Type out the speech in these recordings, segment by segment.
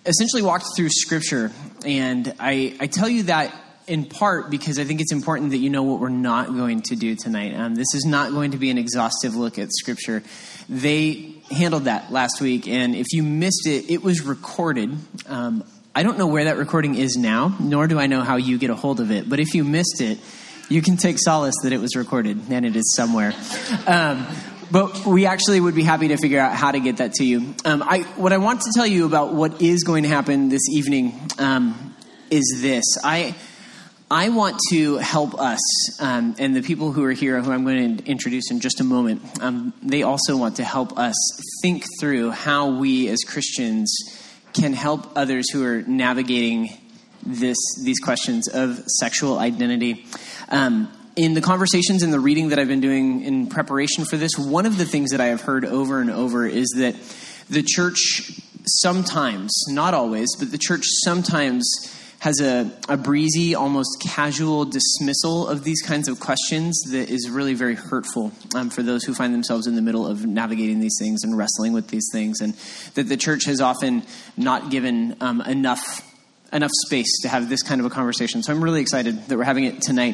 essentially walked through Scripture, and I tell you that in part because I think it's important that you know what we're not going to do tonight. This is not going to be an exhaustive look at Scripture. They handled that last week, and if you missed it, it was recorded. I don't know where that recording is now, nor do I know how you get a hold of it, but if you missed it, you can take solace that it was recorded, and it is somewhere. But we actually would be happy to figure out how to get that to you. What I want to tell you about what is going to happen this evening is this. I want to help us, and the people who are here, who I'm going to introduce in just a moment, they also want to help us think through how we as Christians can help others who are navigating these questions of sexual identity. In the conversations and the reading that I've been doing in preparation for this, one of the things that I have heard over and over is that the church sometimes, not always, but the church sometimes has a breezy, almost casual dismissal of these kinds of questions that is really very hurtful for those who find themselves in the middle of navigating these things and wrestling with these things, and that the church has often not given enough space to have this kind of a conversation. So I'm really excited that we're having it tonight.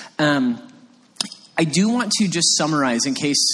I do want to just summarize in case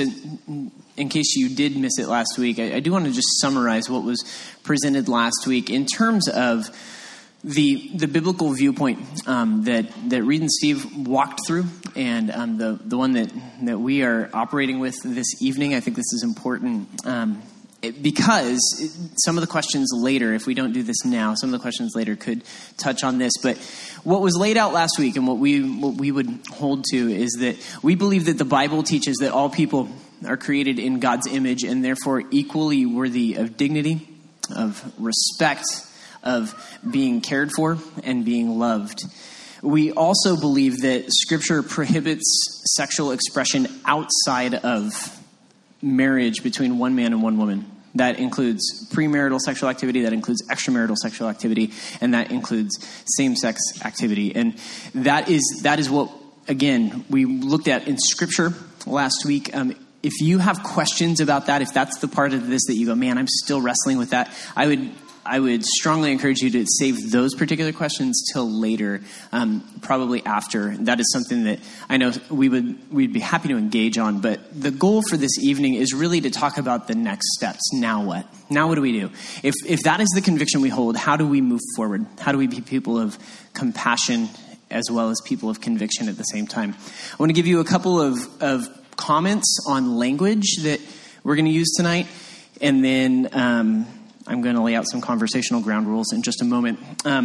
you did miss it last week. I do want to just summarize what was presented last week in terms of the biblical viewpoint that Reed and Steve walked through, and the one that we are operating with this evening. I think this is important because some of the questions later, if we don't do this now, some of the questions later could touch on this. But what was laid out last week and what we would hold to is that we believe that the Bible teaches that all people are created in God's image and therefore equally worthy of dignity, of respect, of being cared for and being loved. We also believe that Scripture prohibits sexual expression outside of marriage between one man and one woman. That includes premarital sexual activity, that includes extramarital sexual activity, and that includes same-sex activity. And that is what, again, we looked at in Scripture last week. If you have questions about that, if that's the part of this that you go, man, I'm still wrestling with that, I would strongly encourage you to save those particular questions till later, probably after. That is something that I know we'd be happy to engage on. But the goal for this evening is really to talk about the next steps. Now what? Now what do we do? If that is the conviction we hold, how do we move forward? How do we be people of compassion as well as people of conviction at the same time? I want to give you a couple of comments on language that we're going to use tonight, and then I'm going to lay out some conversational ground rules in just a moment.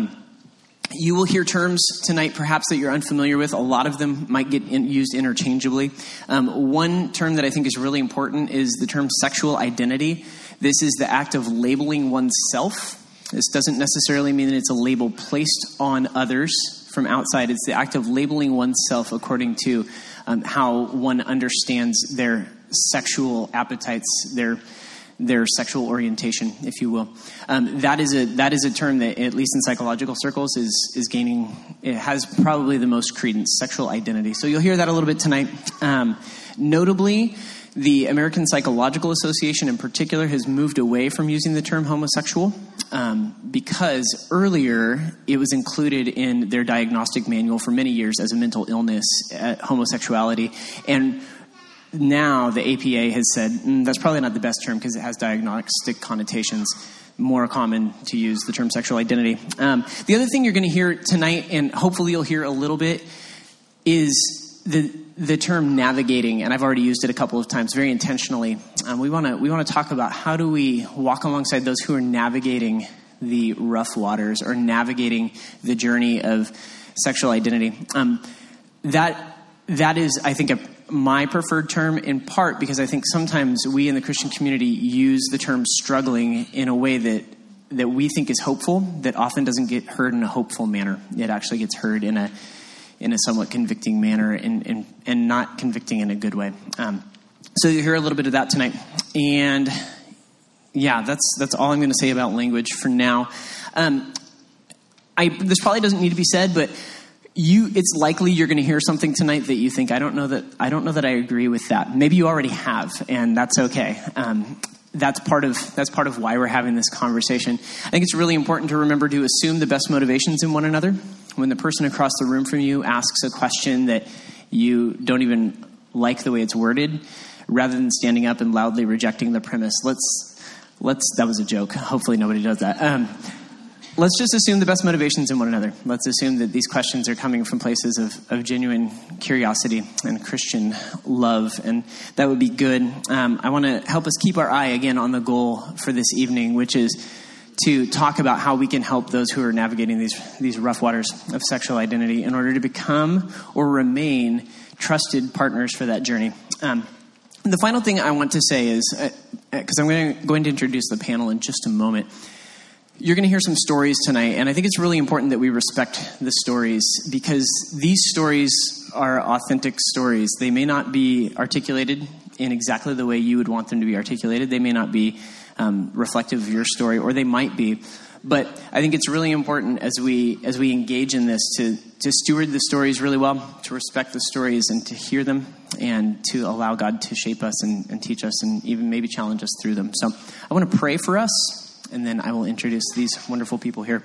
You will hear terms tonight perhaps that you're unfamiliar with. A lot of them might get used interchangeably. One term that I think is really important is the term sexual identity. This is the act of labeling oneself. This doesn't necessarily mean that it's a label placed on others from outside. It's the act of labeling oneself according to how one understands their sexual appetites, their sexual orientation, if you will. That is a term that, at least in psychological circles, is gaining. It has probably the most credence. Sexual identity. So you'll hear that a little bit tonight. Notably, the American Psychological Association, in particular, has moved away from using the term homosexual because earlier it was included in their diagnostic manual for many years as a mental illness, homosexuality, and now the APA has said that's probably not the best term because it has diagnostic connotations. More common to use the term sexual identity. The other thing you're going to hear tonight, and hopefully you'll hear a little bit, is the term navigating, and I've already used it a couple of times very intentionally. We want to talk about how do we walk alongside those who are navigating the rough waters or navigating the journey of sexual identity. That is, I think, my preferred term, in part because I think sometimes we in the Christian community use the term struggling in a way that we think is hopeful, that often doesn't get heard in a hopeful manner. It actually gets heard in a somewhat convicting manner and not convicting in a good way. So you'll hear a little bit of that tonight. And yeah, that's all I'm going to say about language for now. This probably doesn't need to be said, but it's likely you're going to hear something tonight that you think, I don't know that I agree with that. Maybe you already have, and that's okay. that's part of why we're having this conversation. I think it's really important to remember to assume the best motivations in one another. When the person across the room from you asks a question that you don't even like the way it's worded, rather than standing up and loudly rejecting the premise, that was a joke. Hopefully nobody does that. Let's just assume the best motivations in one another. Let's assume that these questions are coming from places of genuine curiosity and Christian love, and that would be good. I want to help us keep our eye again on the goal for this evening, which is to talk about how we can help those who are navigating these rough waters of sexual identity in order to become or remain trusted partners for that journey. The final thing I want to say is, because I'm going to introduce the panel in just a moment, you're going to hear some stories tonight, and I think it's really important that we respect the stories, because these stories are authentic stories. They may not be articulated in exactly the way you would want them to be articulated. They may not be reflective of your story, or they might be. But I think it's really important as we engage in this to steward the stories really well, to respect the stories and to hear them, and to allow God to shape us and teach us and even maybe challenge us through them. So I want to pray for us, and then I will introduce these wonderful people here.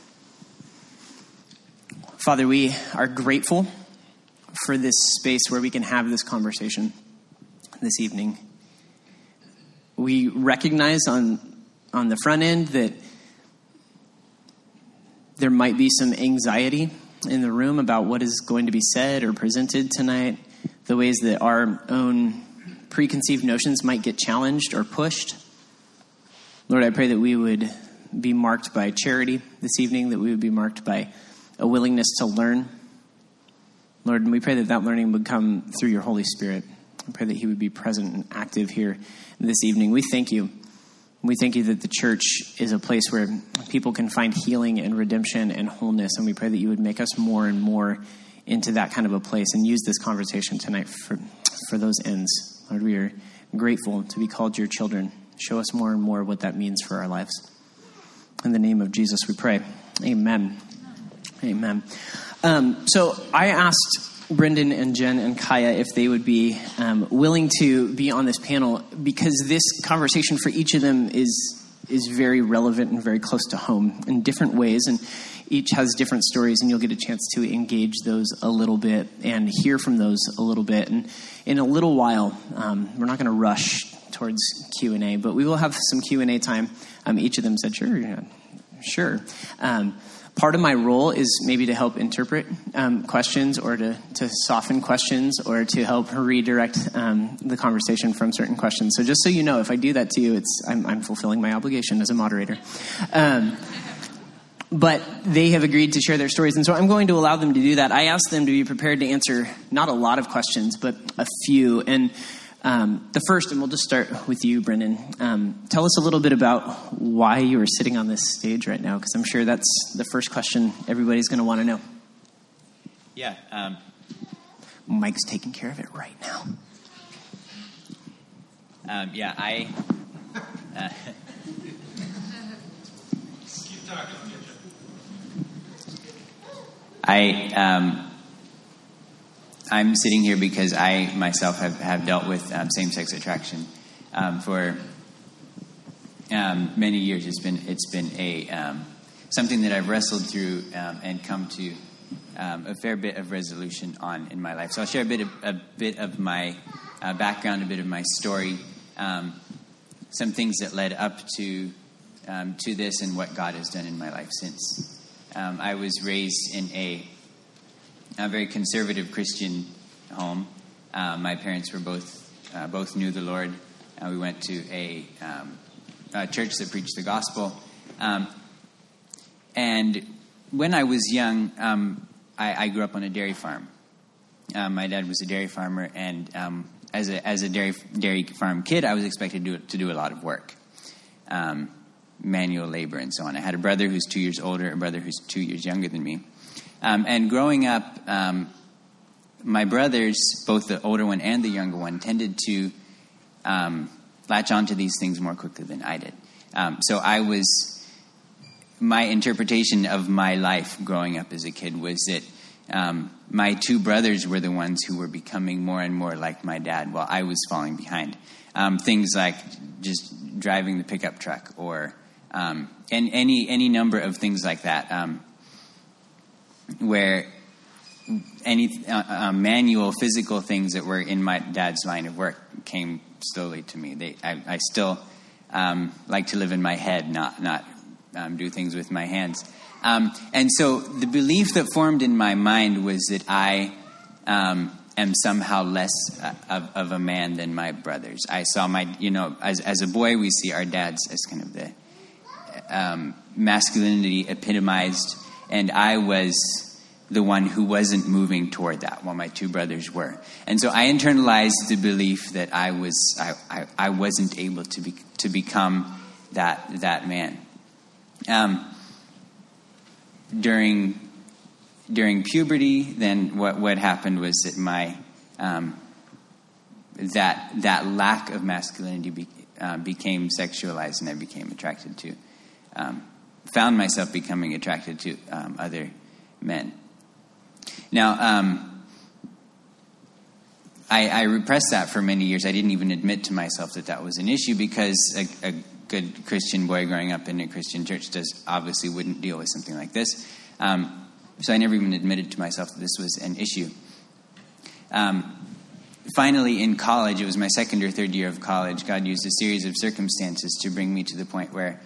Father, we are grateful for this space where we can have this conversation this evening. We recognize on the front end that there might be some anxiety in the room about what is going to be said or presented tonight, the ways that our own preconceived notions might get challenged or pushed. Lord, I pray that we would be marked by charity this evening, that we would be marked by a willingness to learn. Lord, and we pray that learning would come through your Holy Spirit. I pray that he would be present and active here this evening. We thank you. We thank you that the church is a place where people can find healing and redemption and wholeness, and we pray that you would make us more and more into that kind of a place and use this conversation tonight for those ends. Lord, we are grateful to be called your children. Show us more and more what that means for our lives. In the name of Jesus, we pray. Amen. Amen. So I asked Brendan and Jen and Kaya if they would be willing to be on this panel, because this conversation for each of them is very relevant and very close to home in different ways, and each has different stories, and you'll get a chance to engage those a little bit and hear from those a little bit. And in a little while, we're not going to rush towards Q&A, but we will have some Q&A time. Each of them said, sure. Part of my role is maybe to help interpret questions, or to soften questions, or to help redirect the conversation from certain questions. So just so you know, if I do that to you, I'm fulfilling my obligation as a moderator. But they have agreed to share their stories, and so I'm going to allow them to do that. I asked them to be prepared to answer not a lot of questions, but a few. And the first, and we'll just start with you, Brendan. Tell us a little bit about why you are sitting on this stage right now, because I'm sure that's the first question everybody's going to want to know. Yeah. Mike's taking care of it right now. I'm sitting here because I myself have dealt with same-sex attraction for many years. It's been a something that I've wrestled through and come to a fair bit of resolution on in my life. So I'll share a bit of my background, a bit of my story, some things that led up to this, and what God has done in my life since. I was raised in a very conservative Christian home. My parents were both knew the Lord. We went to a church that preached the gospel. And when I was young, I grew up on a dairy farm. My dad was a dairy farmer, and as a dairy farm kid, I was expected to do a lot of work, manual labor and so on. I had a brother who's 2 years older, a brother who's 2 years younger than me. And growing up, my brothers, both the older one and the younger one, tended to latch onto these things more quickly than I did. So my interpretation of my life growing up as a kid was that my two brothers were the ones who were becoming more and more like my dad while I was falling behind. Things like just driving the pickup truck, or and any number of things like that, where any manual, physical things that were in my dad's line of work came slowly to me. I still like to live in my head, not do things with my hands. And so the belief that formed in my mind was that I am somehow less of a man than my brothers. I saw as a boy, we see our dads as kind of the masculinity epitomized, and I was the one who wasn't moving toward that, while my two brothers were. And so I internalized the belief that I wasn't able to become that man. During puberty, then what happened was that my that lack of masculinity became sexualized, and I became attracted to, found myself becoming attracted to other men. Now, I repressed that for many years. I didn't even admit to myself that was an issue, because a good Christian boy growing up in a Christian church obviously wouldn't deal with something like this. So I never even admitted to myself that this was an issue. Finally, in college, it was my second or third year of college, God used a series of circumstances to bring me to the point where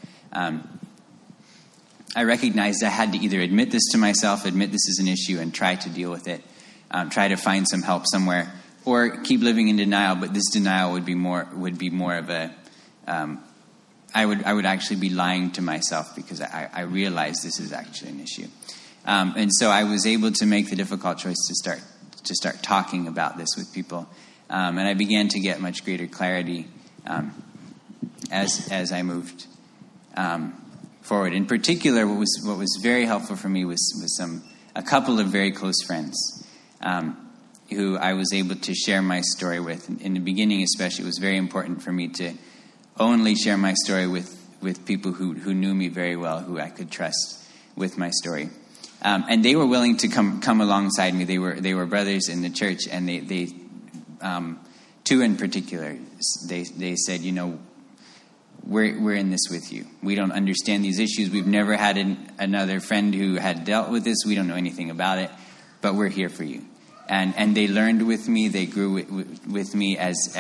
I recognized I had to either admit this to myself, admit this is an issue, and try to deal with it, try to find some help somewhere, or keep living in denial. But this denial would be more of a I would actually be lying to myself, because I realized this is actually an issue, and so I was able to make the difficult choice to start talking about this with people, and I began to get much greater clarity as I moved forward. In particular, what was very helpful for me was a couple of very close friends who I was able to share my story with. In the beginning, especially, it was very important for me to only share my story with people who knew me very well, who I could trust with my story, and they were willing to come alongside me. They were brothers in the church, and they two in particular, they said, we're in this with you. We don't understand these issues. We've never had another friend who had dealt with this. We don't know anything about it, but we're here for you. And they learned with me. They grew with me as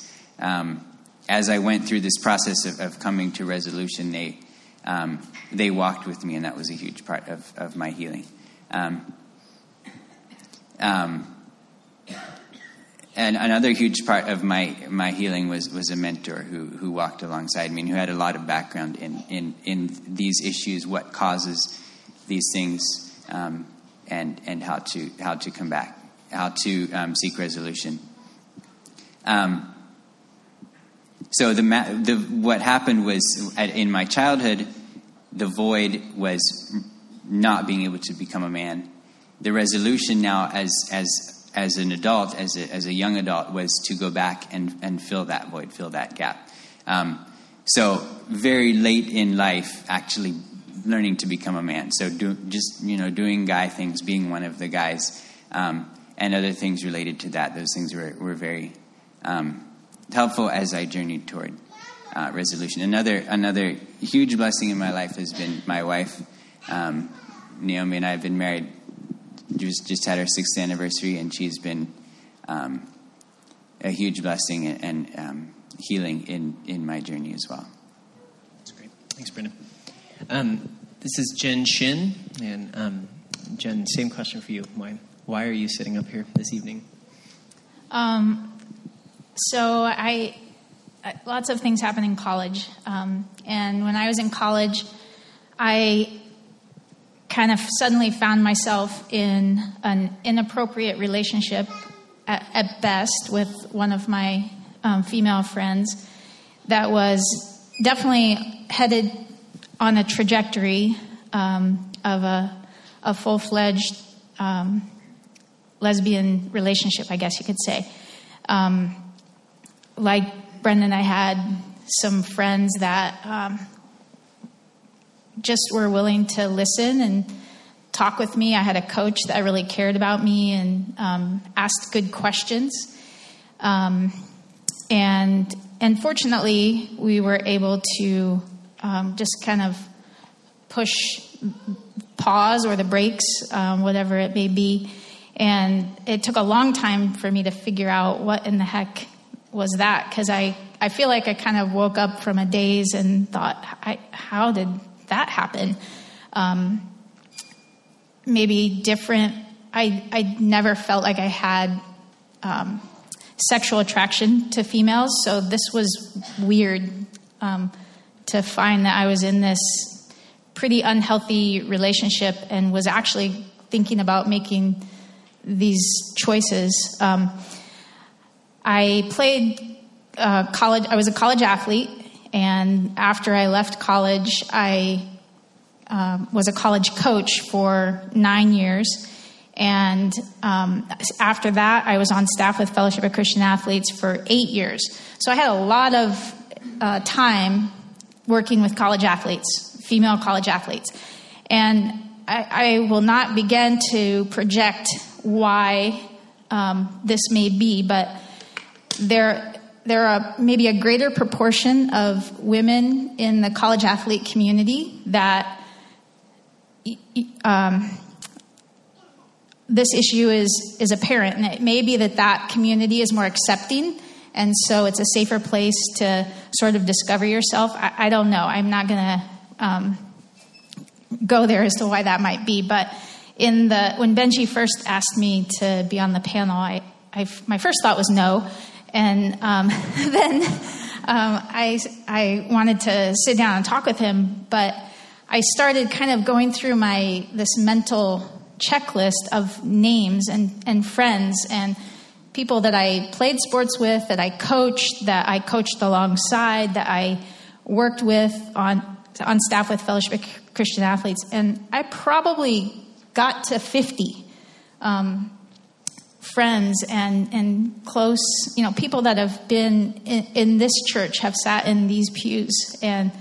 I went through this process of coming to resolution. They walked with me, and that was a huge part of my healing. And another huge part of my healing was a mentor who walked alongside me and who had a lot of background in these issues, what causes these things, and how to come back, how to seek resolution. So what happened was, in my childhood, the void was not being able to become a man. The resolution now, as an adult, as a young adult, was to go back and fill that void, fill that gap. So very late in life, actually learning to become a man. So doing guy things, being one of the guys, and other things related to that. Those things were very helpful as I journeyed toward resolution. Another huge blessing in my life has been my wife. Naomi and I have been married. Just had our 6th anniversary, and she's been a huge blessing and healing in my journey as well. That's great. Thanks, Brendan. This is Jen Shin, and Jen, same question for you. Why are you sitting up here this evening? So lots of things happened in college, and when I was in college, I kind of suddenly found myself in an inappropriate relationship at best with one of my female friends that was definitely headed on a trajectory of a full-fledged lesbian relationship, I guess you could say. Like Brendan, I had some friends that just were willing to listen and talk with me. I had a coach that really cared about me and asked good questions. And fortunately, we were able to just kind of push pause or the brakes, whatever it may be. And it took a long time for me to figure out what in the heck was that, because I feel like I kind of woke up from a daze and thought, how did that happen? Maybe different. I never felt like I had sexual attraction to females, so this was weird to find that I was in this pretty unhealthy relationship and was actually thinking about making these choices. I played college. I was a college athlete, and after I left college, I was a college coach for 9 years. And after that, I was on staff with Fellowship of Christian Athletes for 8 years. So I had a lot of time working with college athletes, female college athletes. And I will not begin to project why this may be, but there are maybe a greater proportion of women in the college athlete community that this issue is apparent, and it may be that community is more accepting, and so it's a safer place to sort of discover yourself. I don't know. I'm not going to go there as to why that might be, but when Benji first asked me to be on the panel, my first thought was no, and then I wanted to sit down and talk with him, but I started kind of going through this mental checklist of names and friends and people that I played sports with, that I coached alongside, that I worked with on staff with Fellowship of Christian Athletes, and I probably got to 50 friends and close, people that have been in this church, have sat in these pews, and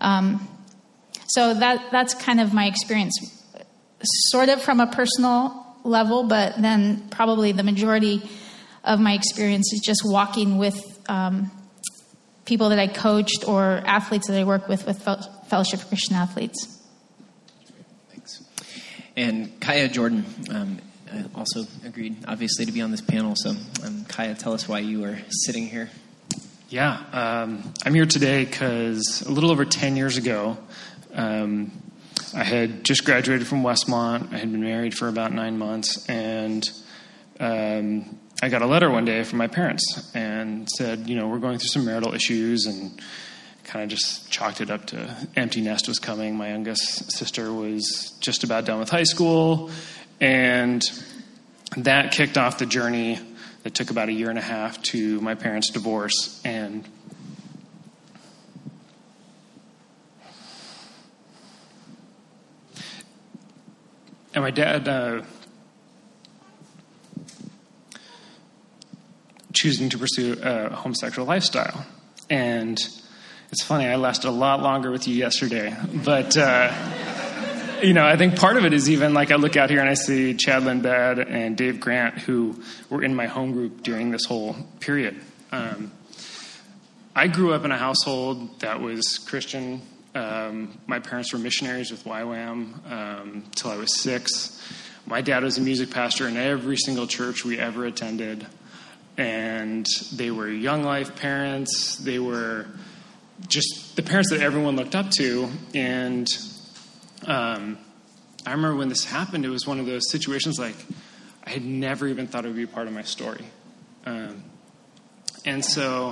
so that's kind of my experience, sort of from a personal level, but then probably the majority of my experience is just walking with people that I coached or athletes that I work with Fellowship of Christian Athletes. Thanks. And Kaya Jordan also agreed, obviously, to be on this panel. So, Kaya, tell us why you are sitting here. Yeah, I'm here today because a little over 10 years ago, I had just graduated from Westmont. I had been married for about 9 months, and I got a letter one day from my parents and said, we're going through some marital issues, and kind of just chalked it up to empty nest was coming. My youngest sister was just about done with high school, and that kicked off the journey that took about 1.5 years to my parents' divorce. And my dad choosing to pursue a homosexual lifestyle. And it's funny, I lasted a lot longer with you yesterday. But, I think part of it is even like I look out here and I see Chad Lindbad and Dave Grant, who were in my home group during this whole period. I grew up in a household that was Christian. My parents were missionaries with YWAM till I was 6. My dad was a music pastor in every single church we ever attended. And they were Young Life parents. They were just the parents that everyone looked up to. And I remember when this happened, it was one of those situations like I had never even thought it would be a part of my story. And so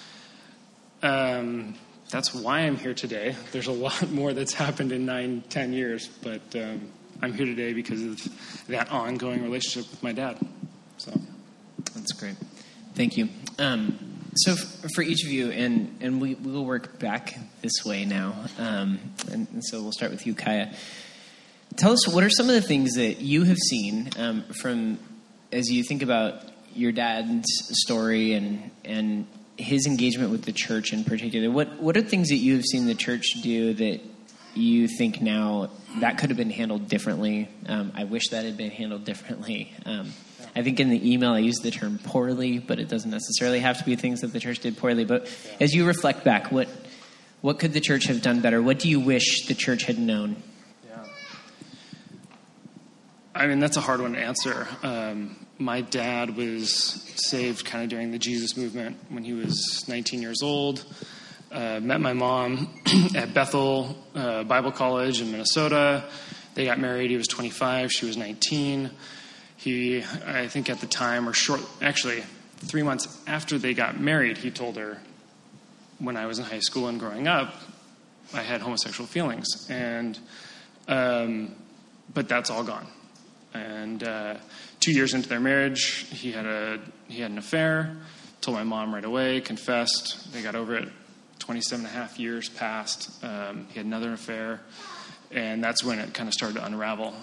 that's why I'm here today. There's a lot more that's happened in 9-10 years, but I'm here today because of that ongoing relationship with my dad. So that's great. Thank you. So for each of you, and we will work back this way now, and so we'll start with you, Kaya. Tell us, what are some of the things that you have seen from, as you think about your dad's story and his engagement with the church in particular, what are things that you have seen the church do that you think now that could have been handled differently? I wish that had been handled differently. I think in the email I used the term poorly, but it doesn't necessarily have to be things that the church did poorly. But as you reflect back, what could the church have done better? What do you wish the church had known? Yeah. I mean, that's a hard one to answer. My dad was saved kind of during the Jesus movement when he was 19 years old. Met my mom at Bethel Bible College in Minnesota. They got married. He was 25. She was 19. He, I think at the time, or 3 months after they got married, he told her, when I was in high school and growing up, I had homosexual feelings. And, but that's all gone. And 2 years into their marriage, he had an affair, told my mom right away, confessed. They got over it. 27 and a half years passed. He had another affair, and that's when it kind of started to unravel.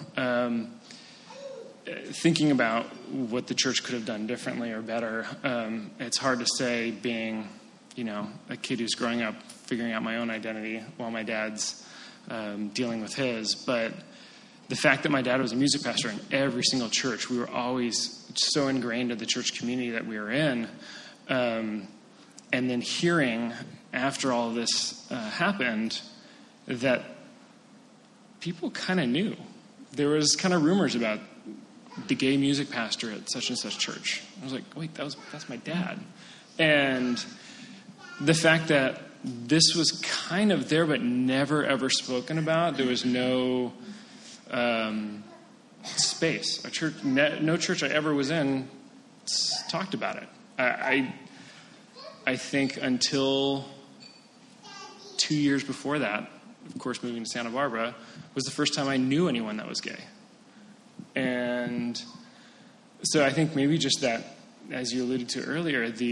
Thinking about what the church could have done differently or better, it's hard to say being, a kid who's growing up, figuring out my own identity while my dad's dealing with his. But the fact that my dad was a music pastor in every single church, we were always so ingrained in the church community that we were in. And then hearing after all this happened that people kind of knew. There was kind of rumors about the gay music pastor at such and such church. I was like, wait, that's my dad. And the fact that this was kind of there but never ever spoken about, there was no space. No church I ever was in talked about it. I think until 2 years before that, of course, moving to Santa Barbara, was the first time I knew anyone that was gay. And so I think maybe just that, as you alluded to earlier, I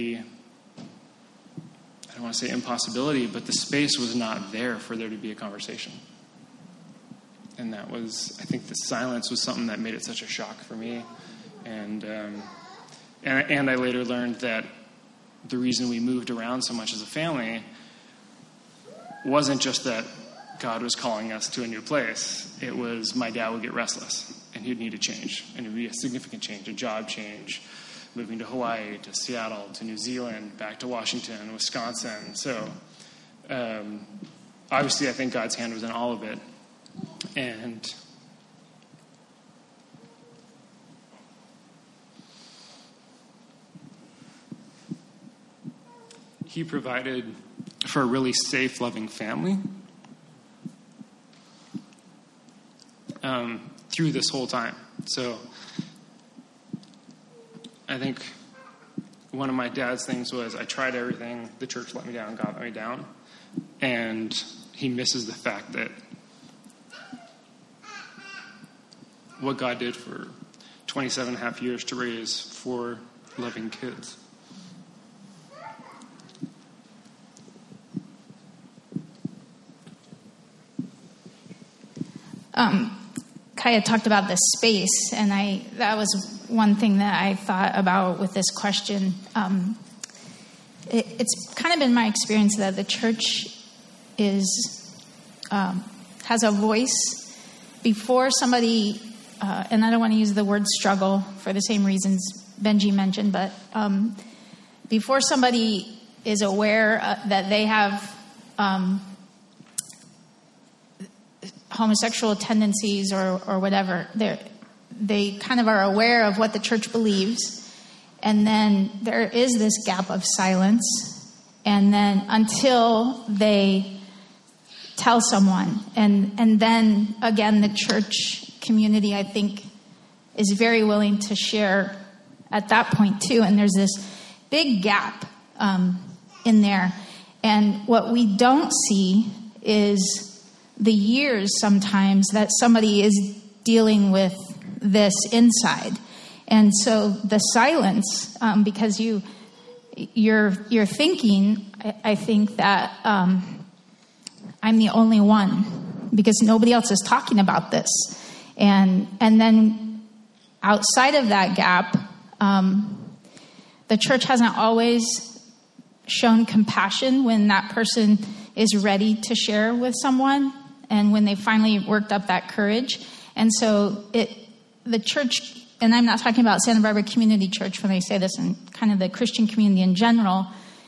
don't want to say impossibility, but the space was not there for there to be a conversation. And that was, I think the silence was something that made it such a shock for me. And I later learned that the reason we moved around so much as a family wasn't just that God was calling us to a new place. It was my dad would get restless, and he'd need a change. And it would be a significant change, a job change, moving to Hawaii, to Seattle, to New Zealand, back to Washington, Wisconsin. So obviously I think God's hand was in all of it. And he provided for a really safe, loving family through this whole time. So I think one of my dad's things was I tried everything. The church let me down, God let me down. And he misses the fact that what God did for 27 and a half years to raise 4 loving kids. Kaya talked about the space, and that was one thing that I thought about with this question. It's kind of been my experience that the church has a voice before somebody, and I don't want to use the word struggle for the same reasons Benji mentioned, but before somebody is aware that they have homosexual tendencies or whatever, they kind of are aware of what the church believes, and then there is this gap of silence, and then until they tell someone, and then again the church community, I think, is very willing to share at that point too, and there's this big gap in there, and what we don't see is the years sometimes that somebody is dealing with this inside. And so the silence, because you're thinking, I think that I'm the only one because nobody else is talking about this. And then outside of that gap, the church hasn't always shown compassion when that person is ready to share with someone. and when they finally worked up that courage. And so the church, and I'm not talking about Santa Barbara Community Church when I say this, and kind of the Christian community in general,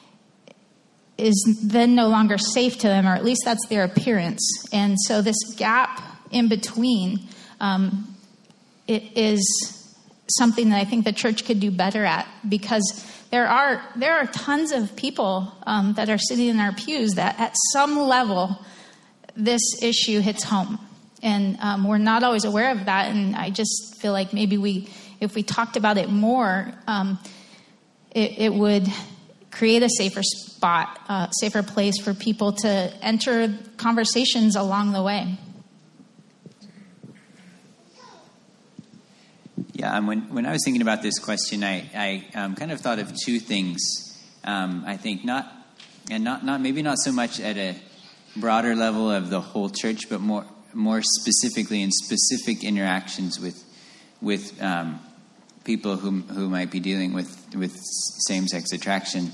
is then no longer safe to them, or at least that's their appearance. And so this gap in between, it is something that I think the church could do better at, because there are tons of people that are sitting in our pews that at some level this issue hits home. And we're not always aware of that. And I just feel like maybe if we talked about it more, it would create a safer spot, safer place for people to enter conversations along the way. Yeah, when I was thinking about this question, I kind of thought of two things. I think not maybe not so much at a broader level of the whole church, but more specifically in specific interactions with people who might be dealing with same-sex attraction.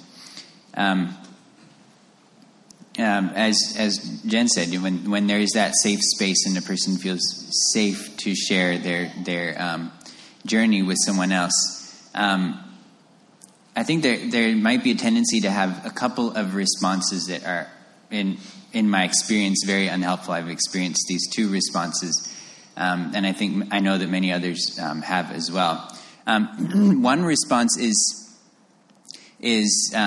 As Jen said, when there is that safe space and a person feels safe to share their journey with someone else, I think there might be a tendency to have a couple of responses that are, in my experience, very unhelpful. I've experienced these two responses, and I know that many others have as well. One response is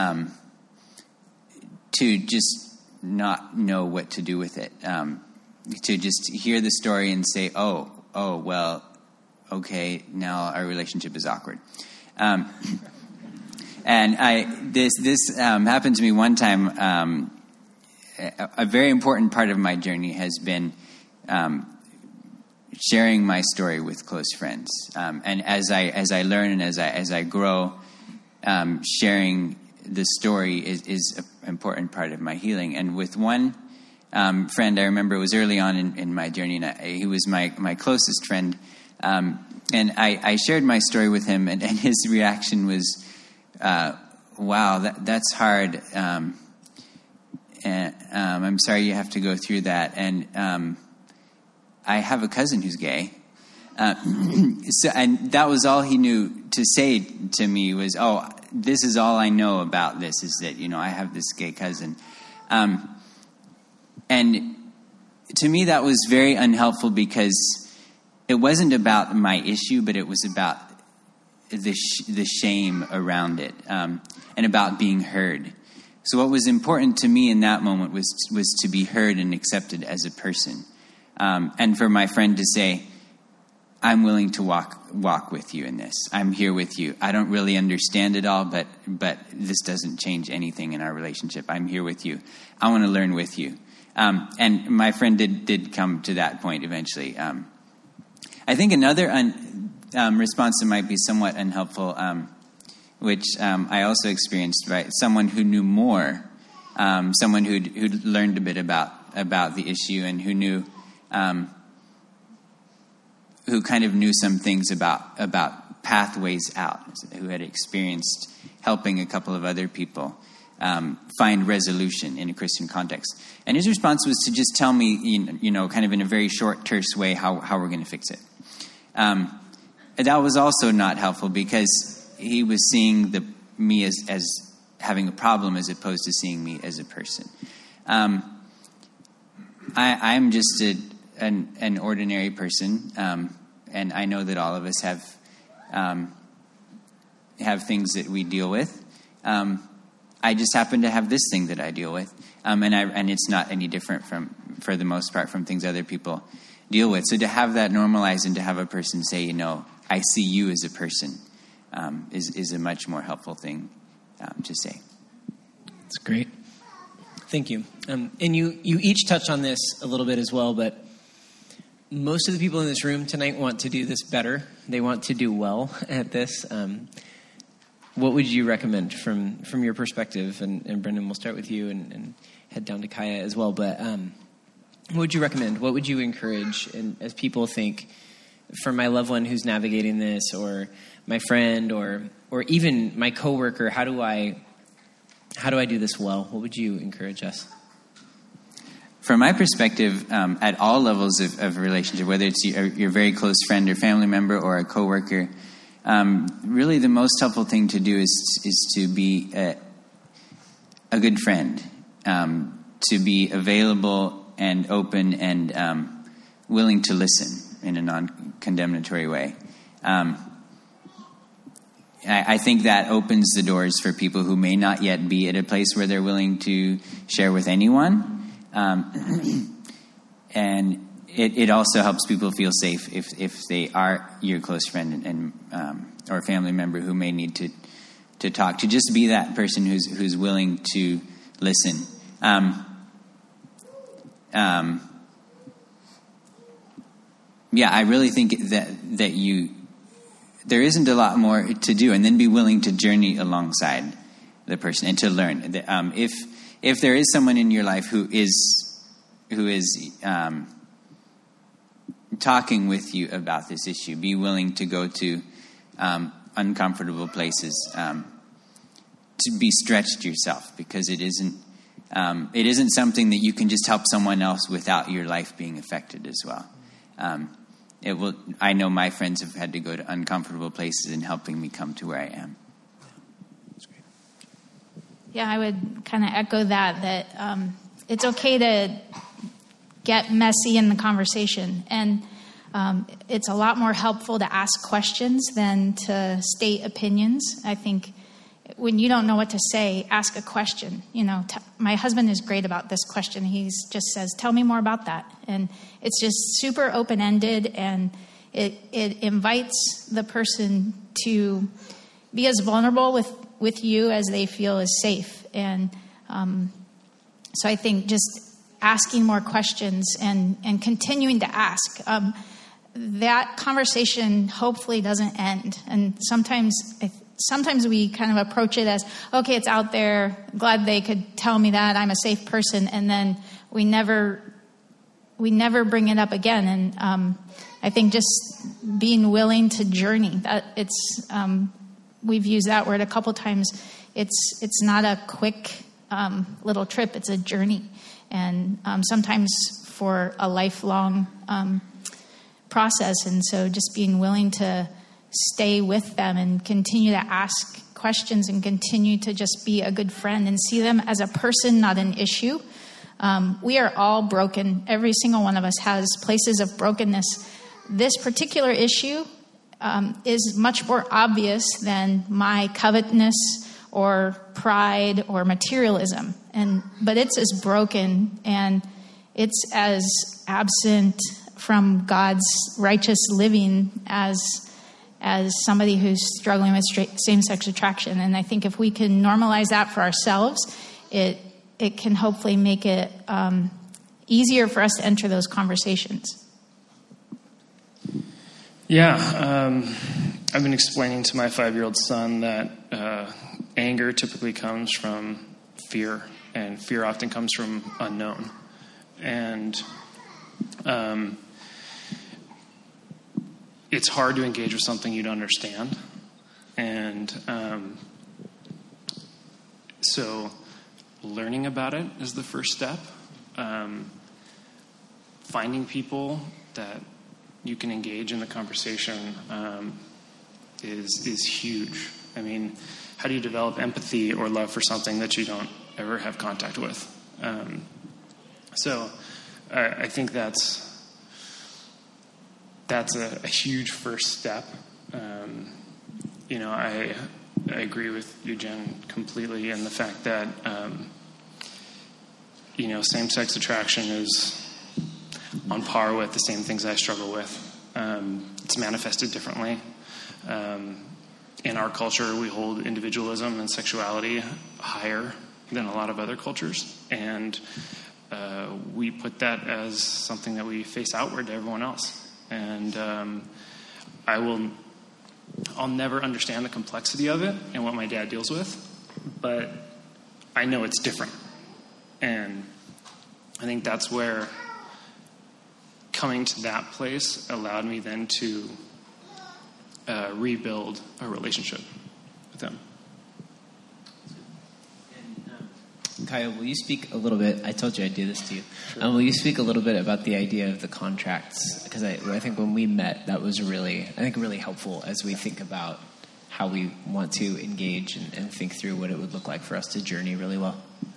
to just not know what to do with it, to just hear the story and say, oh, well, okay, now our relationship is awkward. And this happened to me one time. A very important part of my journey has been sharing my story with close friends. And as I learn and as I grow, sharing the story is an important part of my healing. And with one friend, I remember it was early on in my journey, and he was my closest friend. And I shared my story with him, and his reaction was, wow, that's hard. And I'm sorry you have to go through that. And I have a cousin who's gay. And that was all he knew to say to me was, oh, this is all I know about this, is that, I have this gay cousin. And to me that was very unhelpful, because it wasn't about my issue, but it was about the shame around it, and about being heard. So what was important to me in that moment was to be heard and accepted as a person, and for my friend to say, I'm willing to walk with you in this. I'm here with you. I don't really understand it all, but this doesn't change anything in our relationship. I'm here with you. I want to learn with you. And my friend did come to that point eventually. I think another response that might be somewhat unhelpful, which I also experienced, right? Someone who knew more, someone who'd learned a bit about the issue, and who knew, who kind of knew some things about pathways out, who had experienced helping a couple of other people find resolution in a Christian context. And his response was to just tell me, kind of in a very short, terse way, how we're going to fix it. That was also not helpful, because he was seeing me as having a problem as opposed to seeing me as a person. I'm just an ordinary person, and I know that all of us have things that we deal with. I just happen to have this thing that I deal with, and it's not any different for the most part, from things other people deal with. So to have that normalized, and to have a person say, I see you as a person, is a much more helpful thing to say. That's great. Thank you. And you each touched on this a little bit as well, but most of the people in this room tonight want to do this better. They want to do well at this. What would you recommend from your perspective? And Brendan, we'll start with you and head down to Kaya as well. But what would you recommend? What would you encourage? And as people think, for my loved one who's navigating this, or my friend, or even my coworker, how do I do this well? What would you encourage us? from my perspective, at all levels of relationship, whether it's your very close friend or family member or a coworker, really the most helpful thing to do is to be a good friend, to be available and open and willing to listen in a non-condemnatory way. I think that opens the doors for people who may not yet be at a place where they're willing to share with anyone. And it also helps people feel safe if they are your close friend and or family member who may need to talk, to just be that person who's willing to listen. I really think that there isn't a lot more to do, and then be willing to journey alongside the person and to learn. If there is someone in your life who is talking with you about this issue, be willing to go to uncomfortable places, to be stretched yourself, because it isn't something that you can just help someone else without your life being affected as well. I know my friends have had to go to uncomfortable places in helping me come to where I am. That's great. Yeah, I would kind of echo that it's okay to get messy in the conversation. And it's a lot more helpful to ask questions than to state opinions. I think when you don't know what to say, ask a question. My husband is great about this question. He just says, "Tell me more about that." And it's just super open-ended, and it invites the person to be as vulnerable with you as they feel is safe. And so I think just asking more questions and continuing to ask, that conversation hopefully doesn't end. And sometimes we kind of approach it as, okay, it's out there. I'm glad they could tell me that I'm a safe person. And then we never bring it up again. And I think just being willing to journey, that we've used that word a couple times. It's not a quick little trip. It's a journey. And sometimes for a lifelong process. And so just being willing to stay with them and continue to ask questions and continue to just be a good friend and see them as a person, not an issue. We are all broken. Every single one of us has places of brokenness. This particular issue is much more obvious than my covetousness or pride or materialism. But it's as broken, and it's as absent from God's righteous living as somebody who's struggling with same-sex attraction. And I think if we can normalize that for ourselves, it can hopefully make it easier for us to enter those conversations. Yeah, I've been explaining to my 5-year-old son that anger typically comes from fear, and fear often comes from unknown. And it's hard to engage with something you don't understand. And so learning about it is the first step. Finding people that you can engage in the conversation is huge. I mean, how do you develop empathy or love for something that you don't ever have contact with? So I think that's a huge first step. I agree with you, Jen, completely in the fact that, same-sex attraction is on par with the same things I struggle with. It's manifested differently. In our culture, we hold individualism and sexuality higher than a lot of other cultures. And we put that as something that we face outward to everyone else. And I'll never understand the complexity of it and what my dad deals with, but I know it's different. And I think that's where coming to that place allowed me then to rebuild a relationship with him. Kyle, will you speak a little bit? I told you I'd do this to you. Sure. Will you speak a little bit about the idea of the contracts? Because I think when we met, that was really helpful as we think about how we want to engage and think through what it would look like for us to journey really well.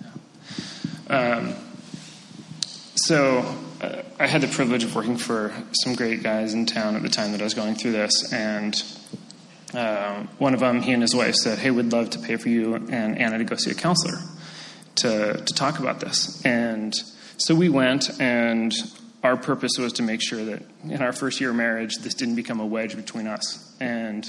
I had the privilege of working for some great guys in town at the time that I was going through this, and one of them, he and his wife said, "Hey, we'd love to pay for you and Anna to go see a counselor to talk about this." And so we went, and our purpose was to make sure that in our first year of marriage, this didn't become a wedge between us. And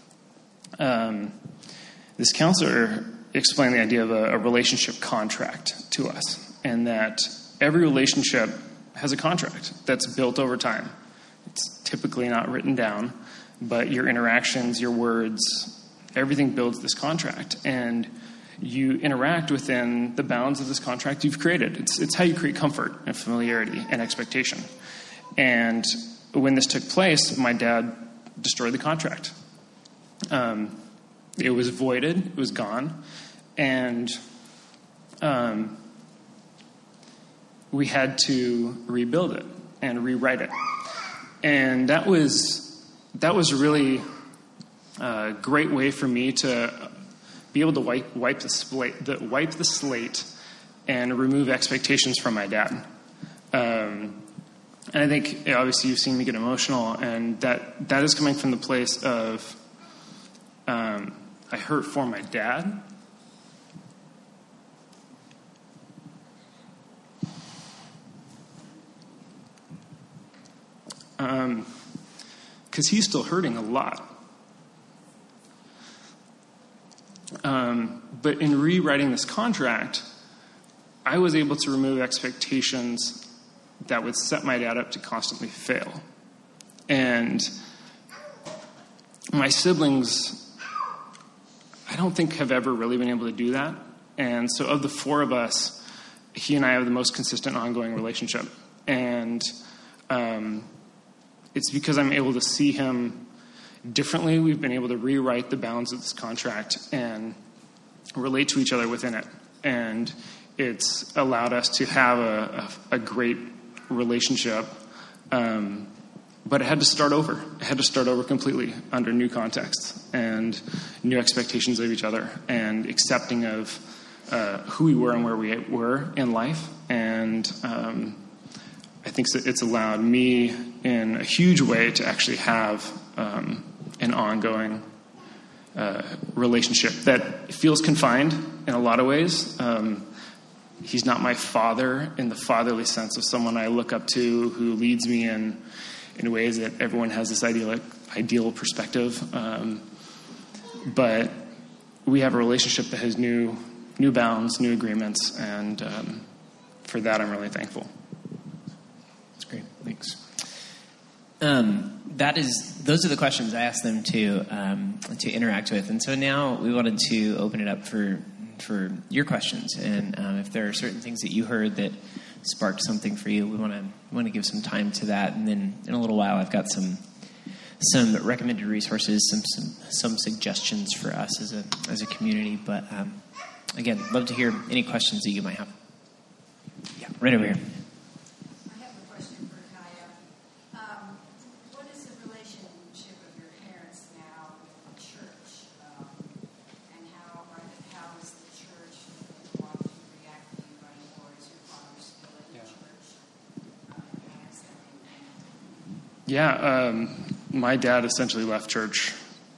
this counselor explained the idea of a relationship contract to us, and that every relationship has a contract that's built over time. It's typically not written down, but your interactions, your words, everything builds this contract. And you interact within the bounds of this contract you've created. It's how you create comfort and familiarity and expectation. And when this took place, my dad destroyed the contract. It was voided. It was gone. And we had to rebuild it and rewrite it. And that was a really great way for me to be able to wipe the slate and remove expectations from my dad. And I think, obviously, you've seen me get emotional, and that is coming from the place of I hurt for my dad. Because he's still hurting a lot. But in rewriting this contract, I was able to remove expectations that would set my dad up to constantly fail. And my siblings, I don't think have ever really been able to do that. And so of the four of us, he and I have the most consistent ongoing relationship. And it's because I'm able to see him differently. We've been able to rewrite the bounds of this contract and relate to each other within it. And it's allowed us to have a great relationship. But it had to start over. It had to start over completely under new contexts and new expectations of each other and accepting of who we were and where we were in life. And I think it's allowed me in a huge way to actually have an ongoing relationship that feels confined in a lot of ways. He's not my father in the fatherly sense of someone I look up to who leads me in ways that everyone has this ideal perspective. But we have a relationship that has new bounds, new agreements, and for that I'm really thankful. That's great. Thanks. Those are the questions I asked them to interact with, and so now we wanted to open it up for your questions. And if there are certain things that you heard that sparked something for you, we want to give some time to that. And then in a little while, I've got some recommended resources, some suggestions for us as a community. But again, love to hear any questions that you might have. Yeah, right over here. Yeah, my dad essentially left church.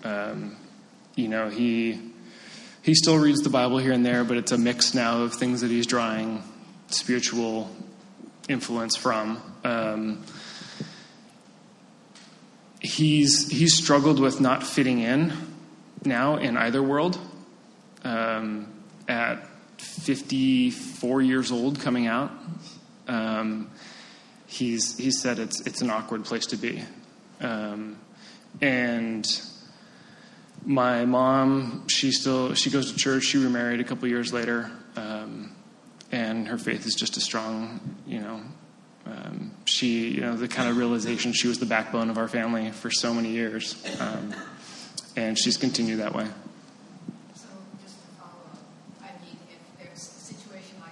He still reads the Bible here and there, but it's a mix now of things that he's drawing spiritual influence from. He's struggled with not fitting in now in either world. At 54 years old, coming out. He said it's an awkward place to be. And my mom, she goes to church. She remarried a couple years later, and her faith is just as strong. The kind of realization she was the backbone of our family for so many years, and she's continued that way. So just to follow up, I mean, if there's a situation like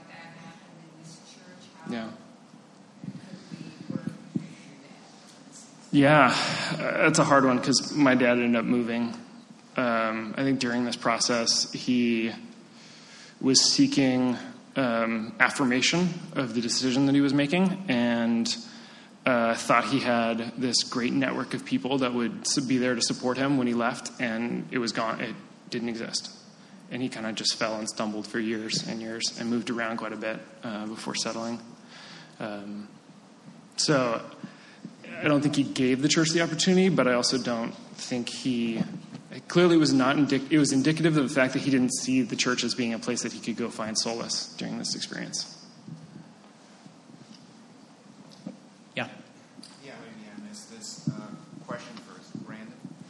Yeah, that's a hard one because my dad ended up moving. I think during this process, he was seeking affirmation of the decision that he was making, and thought he had this great network of people that would be there to support him when he left, and it was gone. It didn't exist. And he kind of just fell and stumbled for years and years and moved around quite a bit before settling. So I don't think he gave the church the opportunity, but I also don't think it clearly was not it was indicative of the fact that he didn't see the church as being a place that he could go find solace during this experience. Yeah. Yeah, maybe I missed this question first. Brandon,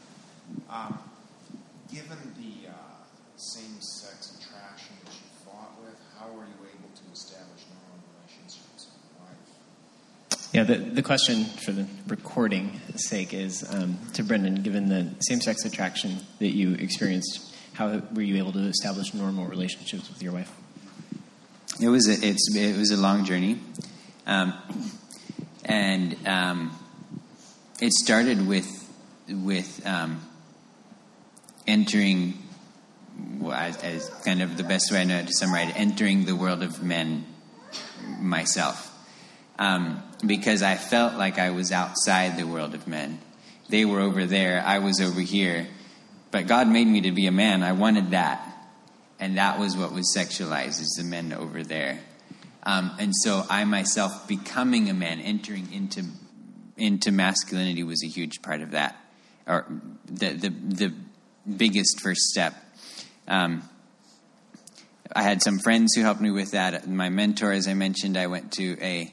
given the same-sex attraction that you fought with, how were you able to establish normal relationships with your wife? Yeah, the question for the recording sake is to Brendan, given the same-sex attraction that you experienced, how were you able to establish normal relationships with your wife? It was a long journey, and it started with entering, as kind of the best way I know to summarize it, entering the world of men myself. Because I felt like I was outside the world of men. They were over there, I was over here. But God made me to be a man. I wanted that. And that was what was sexualized, is the men over there. And so I myself becoming a man, entering into masculinity was a huge part of that. Or the biggest first step. I had some friends who helped me with that. My mentor, as I mentioned, I went to a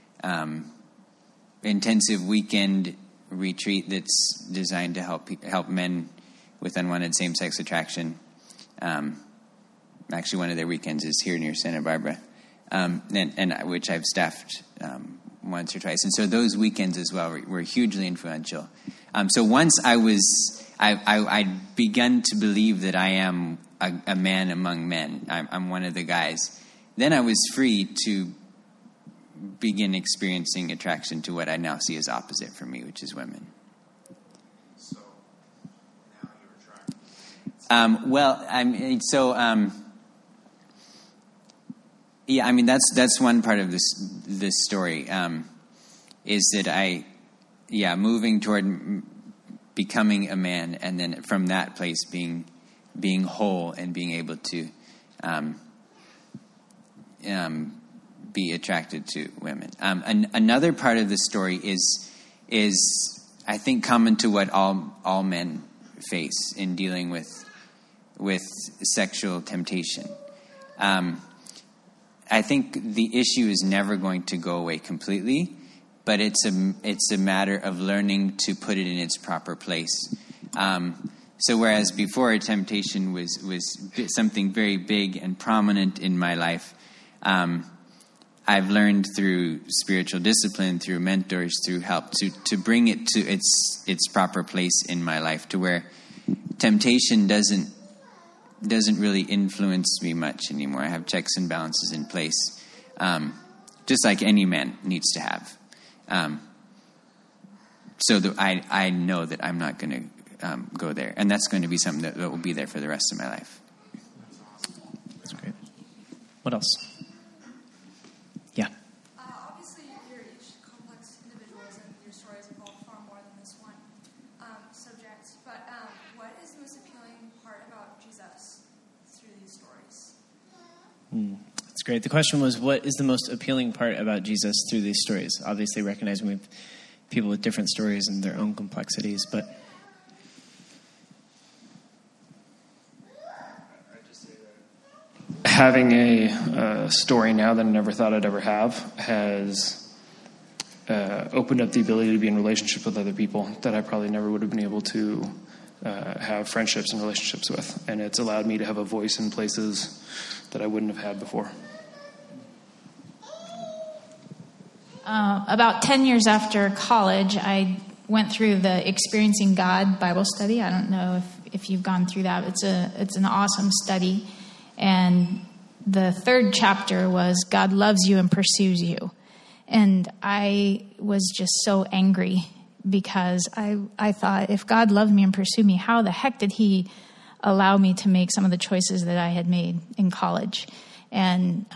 intensive weekend retreat that's designed to help men with unwanted same-sex attraction. Actually, one of their weekends is here near Santa Barbara, and which I've staffed once or twice. And so those weekends as well were hugely influential. So once I'd begun to believe that I am a man among men. I'm one of the guys. Then I was free to begin experiencing attraction to what I now see as opposite for me, which is women. So now you're attracted. That's one part of this story. Is that moving toward becoming a man, and then from that place being whole and being able to be attracted to women. Another part of the story is I think common to what all men face in dealing with sexual temptation. I think the issue is never going to go away completely, but it's a matter of learning to put it in its proper place. So whereas before temptation was something very big and prominent in my life, I've learned through spiritual discipline, through mentors, through help to bring it to its proper place in my life, to where temptation doesn't really influence me much anymore. I have checks and balances in place, just like any man needs to have. So that I know that I'm not going to go there, and that's going to be something that will be there for the rest of my life. That's great. What else? Yeah. Obviously, you're each complex individuals, and your stories involve far more than this one subject. But what is the most appealing part about Jesus through these stories? That's great. The question was, what is the most appealing part about Jesus through these stories? Obviously, recognizing we have people with different stories and their own complexities, but having a story now that I never thought I'd ever have has opened up the ability to be in relationship with other people that I probably never would have been able to have friendships and relationships with. And it's allowed me to have a voice in places that I wouldn't have had before. About 10 years after college, I went through the Experiencing God Bible study. I don't know if you've gone through that. It's an awesome study. And the third chapter was God loves you and pursues you. And I was just so angry because I thought, if God loved me and pursued me, how the heck did he allow me to make some of the choices that I had made in college? And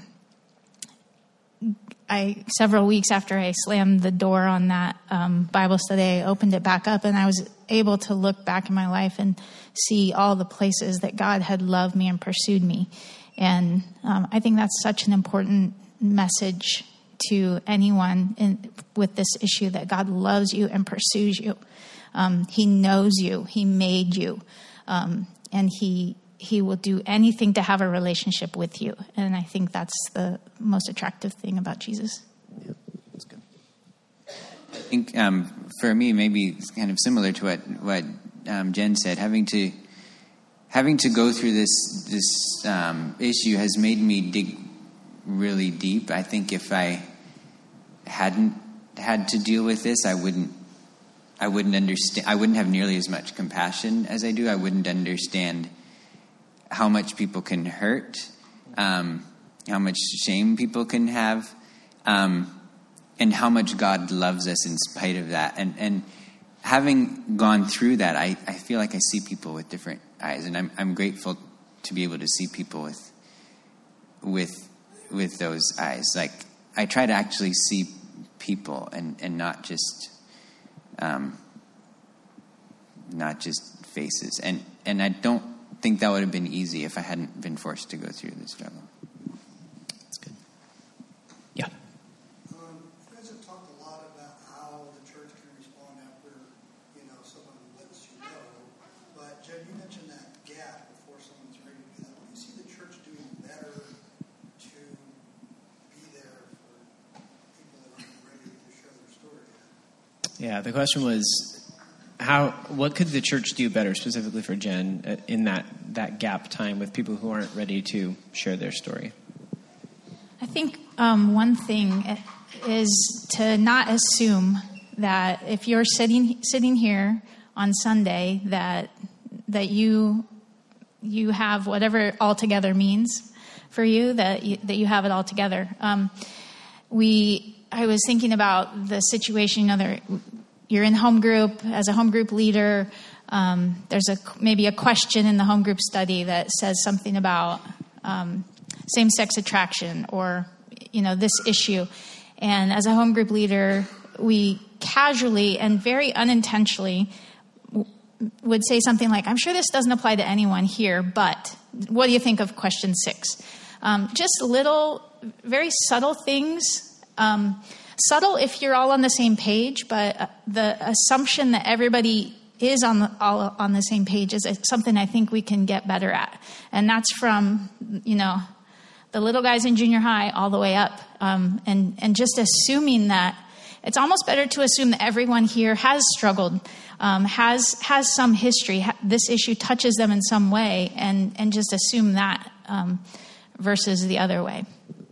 several weeks after I slammed the door on that Bible study, I opened it back up, and I was able to look back in my life and see all the places that God had loved me and pursued me. And I think that's such an important message to anyone with this issue, that God loves you and pursues you. He knows you. He made you. And he will do anything to have a relationship with you. And I think that's the most attractive thing about Jesus. Yeah, that's good. I think for me, maybe it's kind of similar to what Jen said. Having to go through this issue has made me dig really deep. I think if I hadn't had to deal with this, I wouldn't understand. I wouldn't have nearly as much compassion as I do. I wouldn't understand how much people can hurt, how much shame people can have, and how much God loves us in spite of that. And having gone through that, I feel like I see people with different eyes, and I'm grateful to be able to see people with those eyes. Like, I try to actually see people and not just faces. And I don't think that would have been easy if I hadn't been forced to go through the struggle. That's good. Yeah. You guys have talked a lot about how the church can respond after, someone lets you go. But Jen, you mentioned that gap before someone's ready to do that. Do you see the church doing better to be there for people that aren't ready to share their story yet? Yeah, the question was, what could the church do better, specifically for Jen, in that gap time with people who aren't ready to share their story? I think one thing is to not assume that if you're sitting here on Sunday that you have whatever altogether means for you, that you have it all together. I was thinking about the situation. You're in home group as a home group leader. There's maybe a question in the home group study that says something about same-sex attraction or this issue. And as a home group leader, we casually and very unintentionally would say something like, "I'm sure this doesn't apply to anyone here, but what do you think of question 6?" Just little, very subtle things. Subtle if you're all on the same page, but the assumption that everybody is all on the same page is something I think we can get better at. And that's from, the little guys in junior high all the way up. And just assuming that it's almost better to assume that everyone here has struggled, has some history. This issue touches them in some way, and just assume that versus the other way.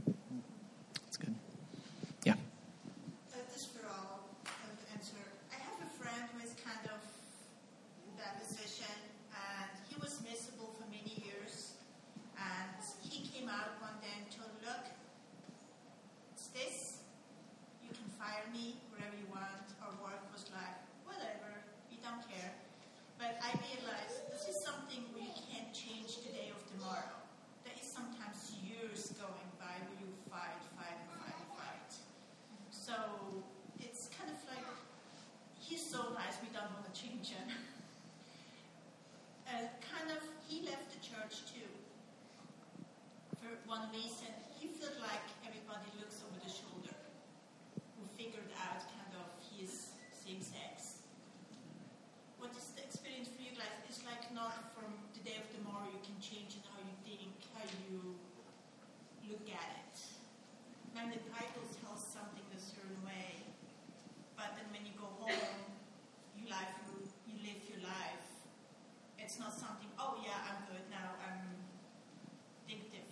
One reason, he felt like everybody looks over the shoulder, who figured out kind of his same-sex. What is the experience for you guys? It's like not from the day of tomorrow you can change in how you think, how you look at it. And the Bible tells something a certain way, but then when you go home, you live your life. It's not something, oh yeah, I'm good now, think different.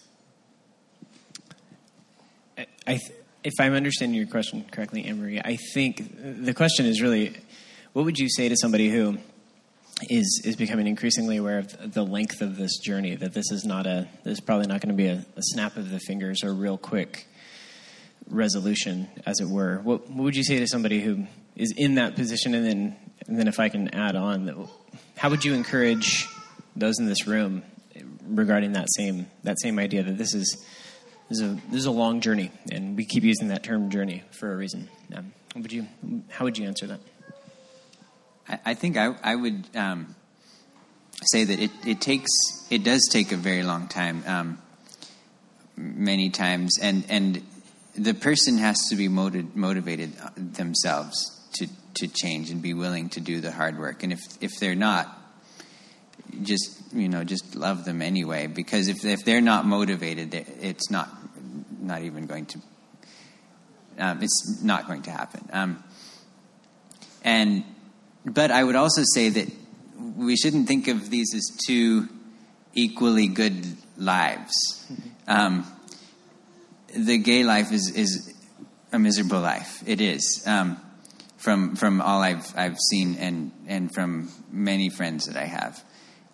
If I'm understanding your question correctly, Anne-Marie, I think the question is really, what would you say to somebody who is becoming increasingly aware of the length of this journey, that this is probably not going to be a snap of the fingers or real quick resolution, as it were. What would you say to somebody who is in that position? And then if I can add on, how would you encourage those in this room regarding that same idea that this is a long journey, and we keep using that term journey for a reason? How would you answer that? I think I would say that it does take a very long time, many times, and the person has to be motivated themselves to change and be willing to do the hard work. And if they're not, just love them anyway, because if they're not motivated, it's not even going to it's not going to happen. But I would also say that we shouldn't think of these as two equally good lives. The gay life is a miserable life. It is, from all I've seen and from many friends that I have.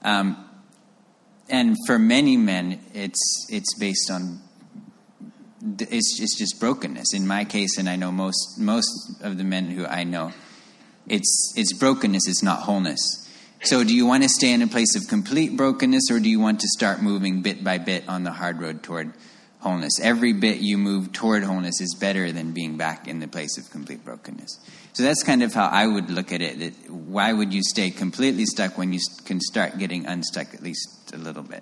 And for many men, it's based on it's just brokenness. In my case, and I know most of the men who I know, it's brokenness. It's not wholeness. So, do you want to stay in a place of complete brokenness, or do you want to start moving bit by bit on the hard road toward wholeness? Every bit you move toward wholeness is better than being back in the place of complete brokenness. So that's kind of how I would look at it. That why would you stay completely stuck when you can start getting unstuck at least a little bit?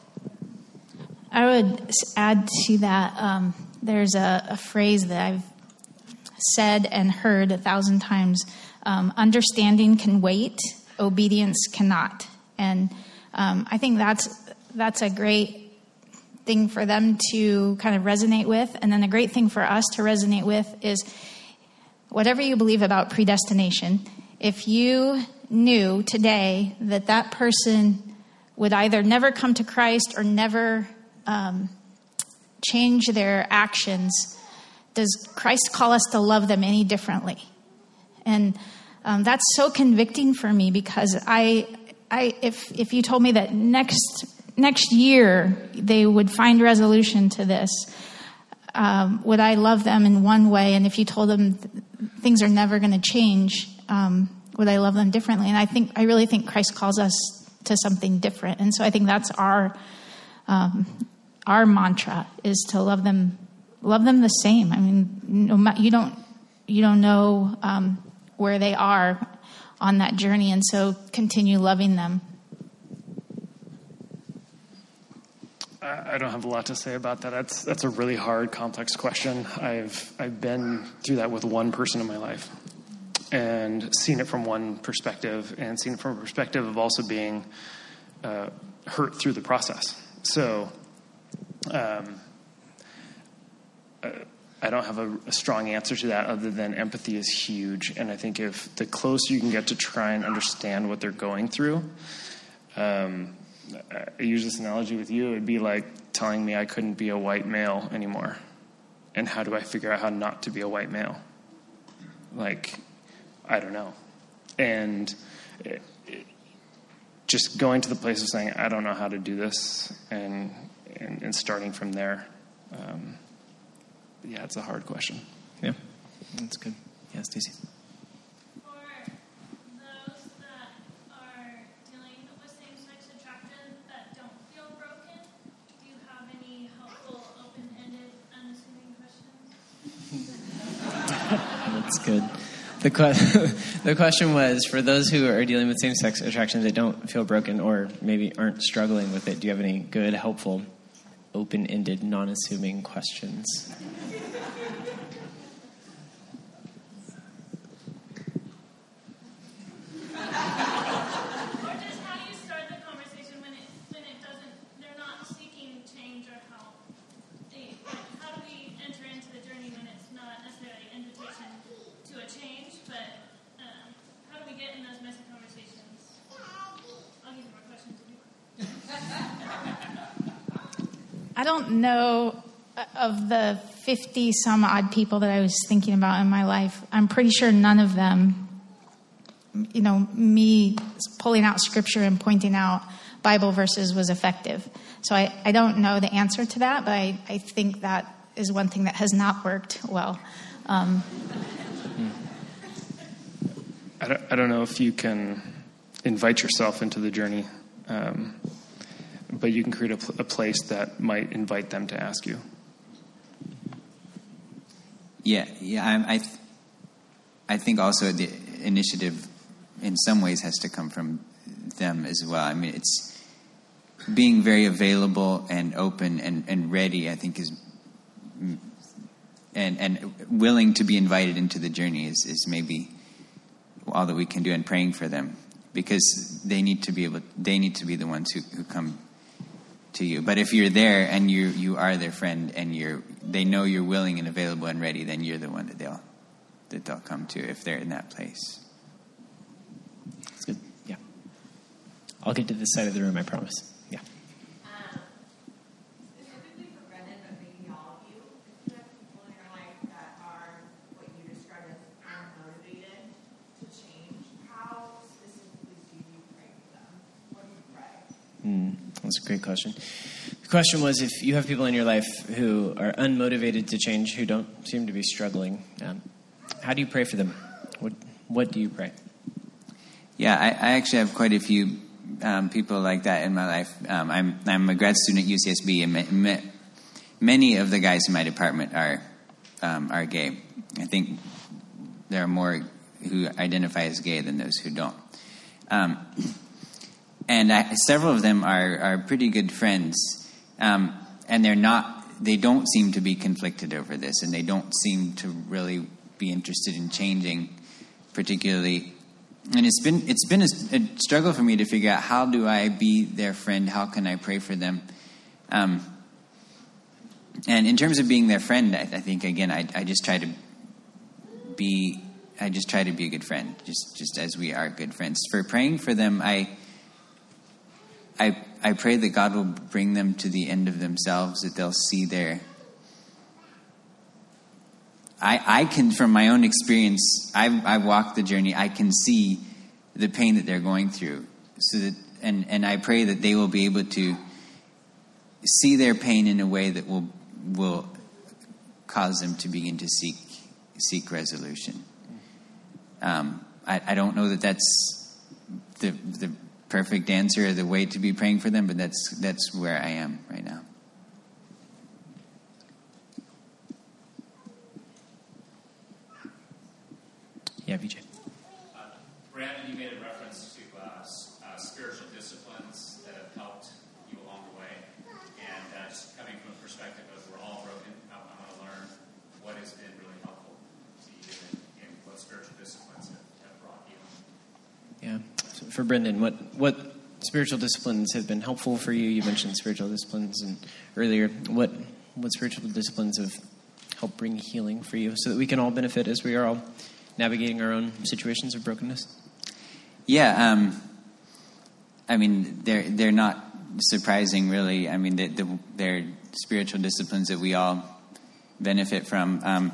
I would add to that, there's a phrase that I've said and heard 1,000 times. Understanding can wait, obedience cannot. And I think that's a great thing for them to kind of resonate with. And then a great thing for us to resonate with is whatever you believe about predestination, if you knew today that person would either never come to Christ or never change their actions, does Christ call us to love them any differently? And that's so convicting for me, because if you told me that next year they would find resolution to this, would I love them in one way? And if you told them things are never going to change, would I love them differently? And I really think Christ calls us to something different. And so I think that's our mantra, is to love them the same. I mean, you don't know where they are on that journey, and so continue loving them. I don't have a lot to say about that. That's a really hard, complex question. I've been through that with one person in my life, and seen it from one perspective, and seen it from a perspective of also being hurt through the process. So I don't have a strong answer to that, other than empathy is huge. And I think if the closer you can get to try and understand what they're going through, I use this analogy with you, it would be like telling me I couldn't be a white male anymore. And how do I figure out how not to be a white male? Like, I don't know. And just going to the place of saying, I don't know how to do this, and starting from there. Yeah, it's a hard question. Yeah, that's good. Yeah, Stacey. For those that are dealing with same-sex attraction that don't feel broken, do you have any helpful, open-ended, unassuming questions? That's good. The question was, for those who are dealing with same-sex attractions that don't feel broken, or maybe aren't struggling with it, do you have any good, helpful, open-ended, non-assuming questions? I don't know, of the 50 some odd people that I was thinking about in my life, I'm pretty sure none of them, me pulling out scripture and pointing out Bible verses was effective. So I don't know the answer to that, but I think that is one thing that has not worked well. I don't know if you can invite yourself into the journey, but you can create a place that might invite them to ask you. Yeah. I think also the initiative, in some ways, has to come from them as well. I mean, it's being very available and open and ready. I think is and willing to be invited into the journey is maybe all that we can do, and praying for them, because they need to be the ones who come to you. But if you're there and you are their friend and they know you're willing and available and ready, then you're the one that they'll come to if they're in that place. That's good. Yeah. I'll get to this side of the room, I promise. Yeah. Specifically for Brendan, but maybe all of you, if you have people in your life that are what you describe as unmotivated to change, how specifically do you pray for them? What do you pray? That's a great question. The question was, if you have people in your life who are unmotivated to change, who don't seem to be struggling, how do you pray for them? What do you pray? Yeah, I actually have quite a few people like that in my life. I'm a grad student at UCSB, and many of the guys in my department are gay. I think there are more who identify as gay than those who don't. And several of them are pretty good friends, and they don't seem to be conflicted over this, and they don't seem to really be interested in changing particularly. And it's been a struggle for me to figure out, how do I be their friend? How can I pray for them? And in terms of being their friend, I think, again, I just try to be a good friend, just as we are good friends. For praying for them, I pray that God will bring them to the end of themselves, that they'll see I can, from my own experience, I've walked the journey. I can see the pain that they're going through, so that, and I pray that they will be able to see their pain in a way that will cause them to begin to seek resolution. I don't know that that's the perfect answer or the way to be praying for them, but that's where I am right now. Yeah, VJ. Brandon, you made a reference to spiritual disciplines that have helped you along the way, and just coming from a perspective of we're all broken, I want to learn what has been really helpful to you and what spiritual disciplines have brought you. Yeah. So for Brendan, what spiritual disciplines have been helpful for you? You mentioned spiritual disciplines earlier. What spiritual disciplines have helped bring healing for you, so that we can all benefit as we are all navigating our own situations of brokenness? Yeah, I mean, they're not surprising, really. I mean, they're spiritual disciplines that we all benefit from.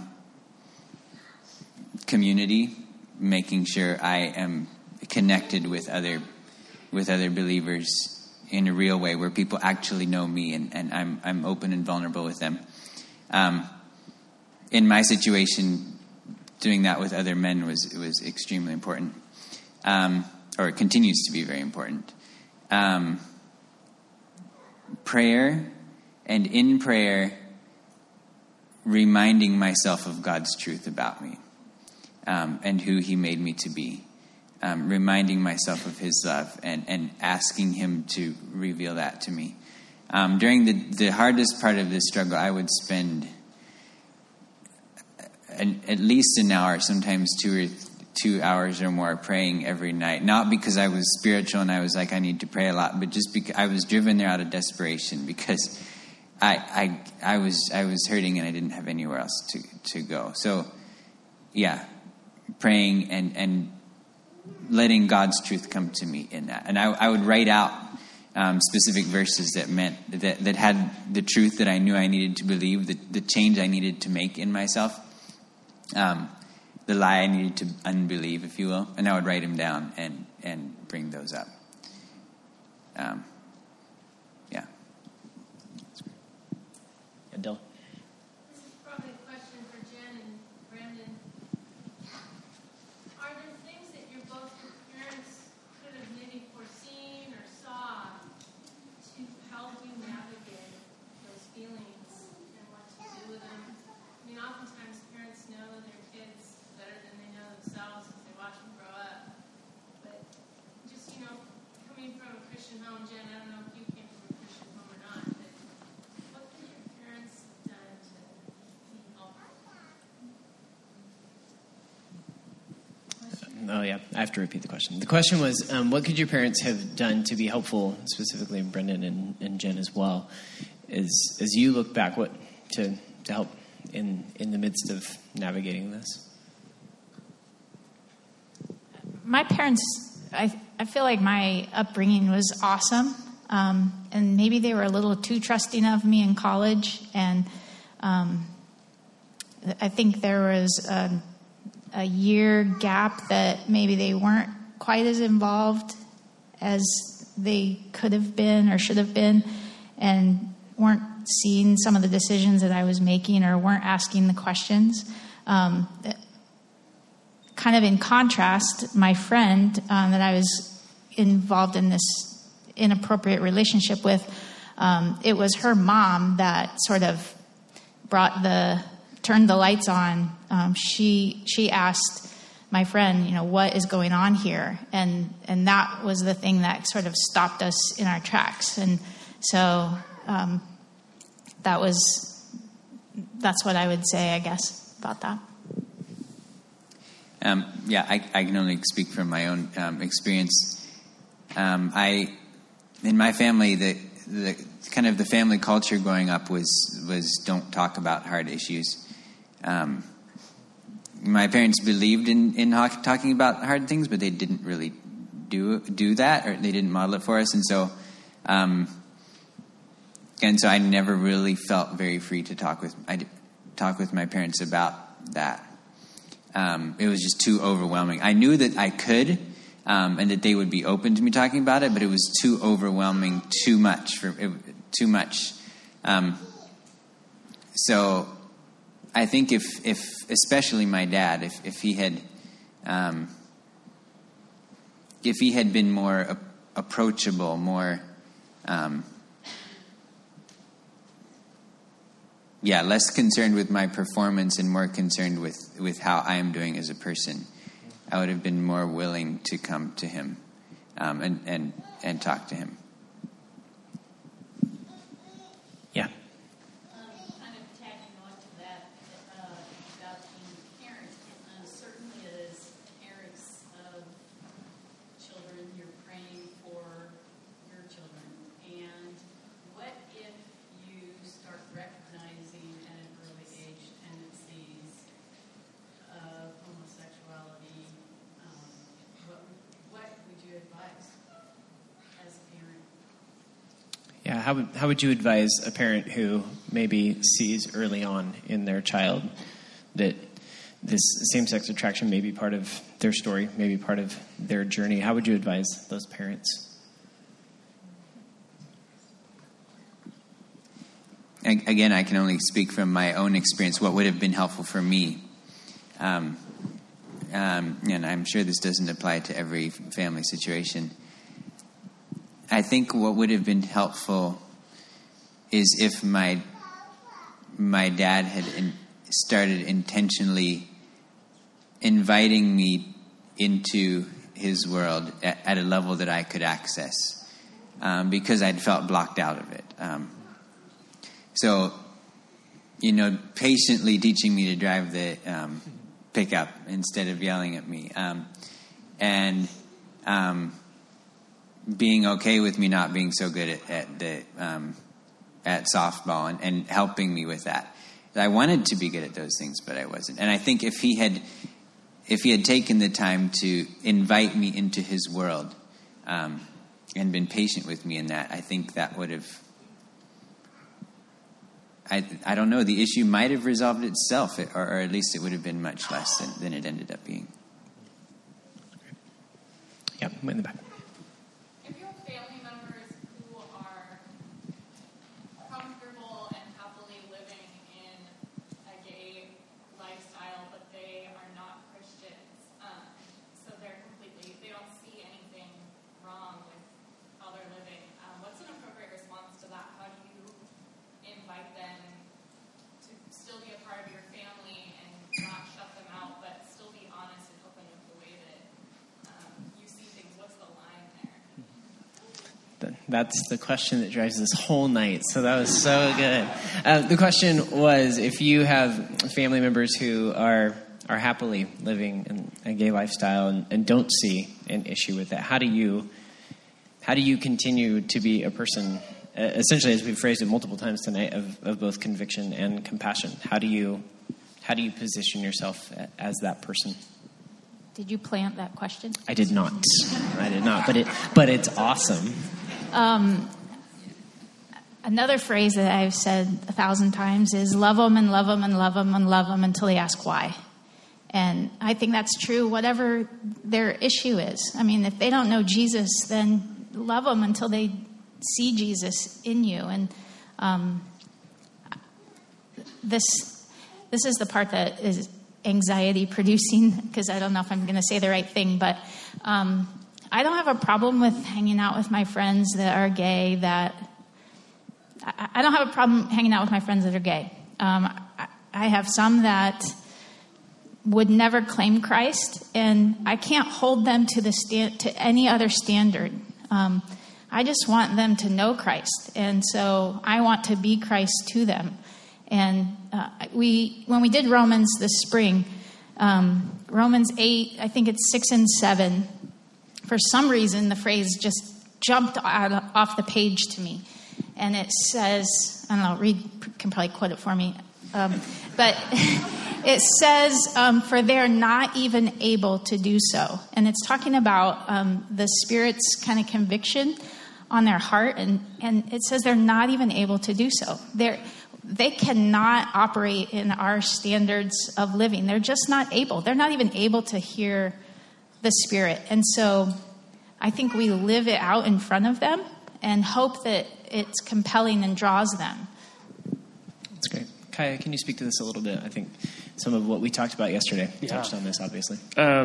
Community, making sure I am connected with other believers in a real way, where people actually know me and I'm open and vulnerable with them. In my situation, doing that with other men was extremely important, or it continues to be very important. Prayer, and in prayer, reminding myself of God's truth about me, and who He made me to be. Reminding myself of His love and asking Him to reveal that to me. During the hardest part of this struggle, I would spend at least an hour, sometimes 2 hours or more, praying every night. Not because I was spiritual and I was like, I need to pray a lot, but just because I was driven there out of desperation, because I was hurting and I didn't have anywhere else to go. So, yeah, praying and letting God's truth come to me in that. And I would write out specific verses that had the truth that I knew I needed to believe, the change I needed to make in myself. The lie I needed to unbelieve, if you will, and I would write them down and bring those up. Yeah. Dylan. Oh, yeah. I have to repeat the question. The question was, what could your parents have done to be helpful, specifically Brendan and Jen as well, as you look back, what to help in the midst of navigating this? My parents, I feel like my upbringing was awesome, and maybe they were a little too trusting of me in college, and I think there was a year gap that maybe they weren't quite as involved as they could have been or should have been, and weren't seeing some of the decisions that I was making or weren't asking the questions. Kind of in contrast, my friend that I was involved in this inappropriate relationship with, it was her mom that sort of turned the lights on. She asked my friend, what is going on here? And that was the thing that sort of stopped us in our tracks. And so that's what I would say, I guess, about that. I can only speak from my own experience. In my family, the kind of the family culture growing up was don't talk about hard issues. My parents believed in talking about hard things, but they didn't really do that, or they didn't model it for us, and so I never really felt very free to talk with my parents about that. It was just too overwhelming. I knew that I could, and that they would be open to me talking about it, but it was too overwhelming, too much. So I think if especially my dad, if he had been more approachable, more less concerned with my performance and more concerned with how I am doing as a person, I would have been more willing to come to him and talk to him. Yeah. Kind of tagging on to that about being a parent, certainly as parents of children, you're praying for your children. And what if you start recognizing at an early age tendencies of homosexuality? What would you advise as a parent? Yeah, how would you advise a parent who maybe sees early on in their child that this same-sex attraction may be part of their story, maybe part of their journey? How would you advise those parents? Again, I can only speak from my own experience, what would have been helpful for me. And I'm sure this doesn't apply to every family situation. I think what would have been helpful is if my dad had started intentionally inviting me into his world at a level that I could access, because I'd felt blocked out of it. So, patiently teaching me to drive the pickup instead of yelling at me, and being okay with me not being so good at softball and helping me with that. I wanted to be good at those things, but I wasn't. And I think if he had taken the time to invite me into his world, and been patient with me in that, I think that would have. I don't know. The issue might have resolved itself, or at least it would have been much less than it ended up being. Yep, in the back. If you have family members who are comfortable and happily living in a gay lifestyle, but they are not Christians, so they don't see anything wrong with how they're living, what's an appropriate response to that? How do you invite them to still be a part of your family and not shut them out, but still be honest and open with the way that you see things? What's the line there? That's the question that drives this whole night. So that was so good. The question was, if you have family members who are happily living a gay lifestyle and don't see an issue with that, how do you continue to be a person, essentially, as we've phrased it multiple times tonight, of both conviction and compassion? How do you position yourself as that person? Did you plant that question? I did not. But it's awesome. Another phrase that I've said 1,000 times is love them and love them and love them and love them until they ask why. And I think that's true whatever their issue is. I mean, if they don't know Jesus, then love them until they see Jesus in you. And this is the part that is anxiety producing, because I don't know if I'm going to say the right thing, but I don't have a problem with hanging out with my friends that are gay. I don't have a problem hanging out with my friends that are gay. I have some that would never claim Christ, and I can't hold them to any other standard. I just want them to know Christ, and so I want to be Christ to them. And when we did Romans this spring, Romans 8, I think it's 6 and 7, for some reason the phrase just jumped off the page to me. And it says, I don't know, Reed can probably quote it for me, but it says, for they're not even able to do so. And it's talking about the Spirit's kind of conviction on their heart, and it says they're not even able to do so. They cannot operate in our standards of living. They're just not able. They're not even able to hear the Spirit. And so I think we live it out in front of them and hope that it's compelling and draws them. That's great. Kaya, can you speak to this a little bit? I think some of what we talked about yesterday touched on this, obviously.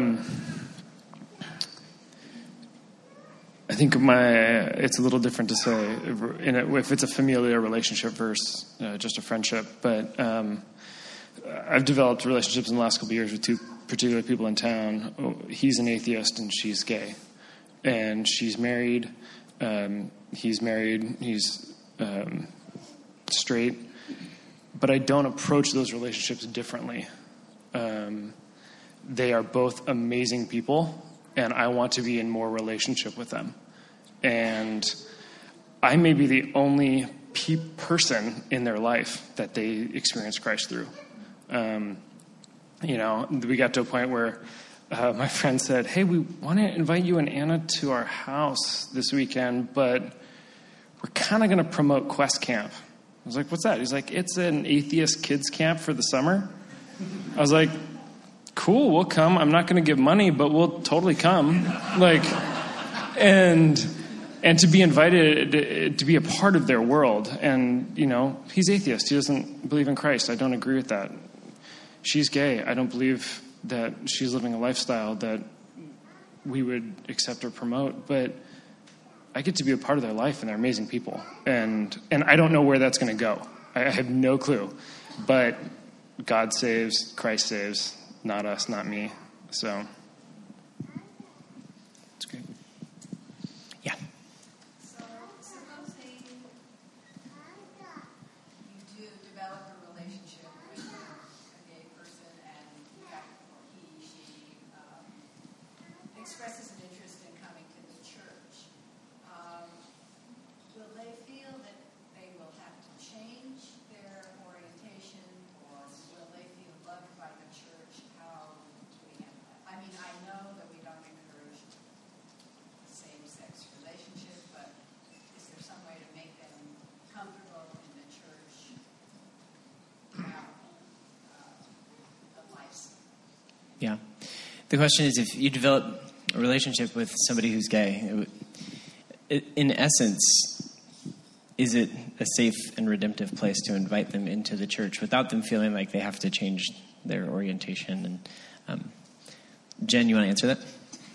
I think it's a little different to say if it's a familial relationship versus just a friendship. But I've developed relationships in the last couple of years with two particular people in town. He's an atheist and she's gay. And she's married. He's married. He's straight. But I don't approach those relationships differently. They are both amazing people, and I want to be in more relationship with them. And I may be the only person in their life that they experience Christ through. We got to a point where my friend said, hey, we want to invite you and Anna to our house this weekend, but we're kind of going to promote Quest Camp. I was like, what's that? He's like, it's an atheist kids camp for the summer. I was like, cool, we'll come. I'm not going to give money, but we'll totally come. And to be invited to be a part of their world. And, he's atheist. He doesn't believe in Christ. I don't agree with that. She's gay. I don't believe that she's living a lifestyle that we would accept or promote. But I get to be a part of their life, and they're amazing people. And I don't know where that's going to go. I have no clue. But God saves, Christ saves, not us, not me. So it's great. Yeah. So supposing you do develop a relationship with a gay person and she expresses an interest in coming to the church, will they feel that they will have to change their orientation, or will they feel loved by the church? How do we handle that? I mean, I know that we don't encourage same-sex relationship, but is there some way to make them comfortable in the church without a license? Yeah. The question is, if you develop a relationship with somebody who's gay, in essence, is it a safe and redemptive place to invite them into the church without them feeling like they have to change their orientation? And Jen, you want to answer that?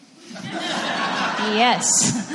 Yes.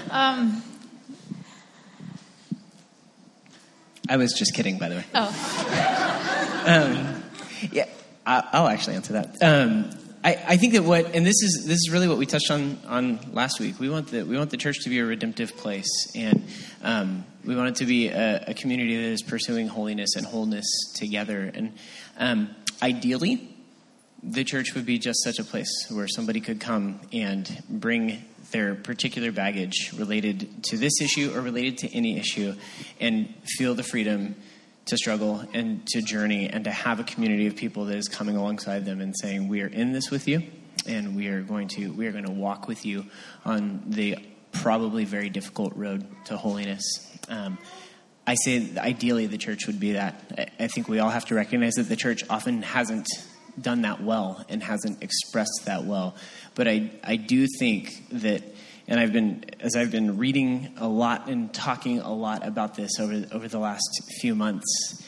I was just kidding, by the way. Oh. Yeah, I'll actually answer that. I think that this is really what we touched on last week. We want the church to be a redemptive place, and we want it to be a community that is pursuing holiness and wholeness together. And ideally, the church would be just such a place where somebody could come and bring their particular baggage related to this issue or related to any issue and feel the freedom to struggle and to journey and to have a community of people that is coming alongside them and saying, we are in this with you, and we are going to walk with you on the probably very difficult road to holiness. I say ideally the church would be that. I think we all have to recognize that the church often hasn't done that well and hasn't expressed that well. But I do think that, and I've been reading a lot and talking a lot about this over the last few months,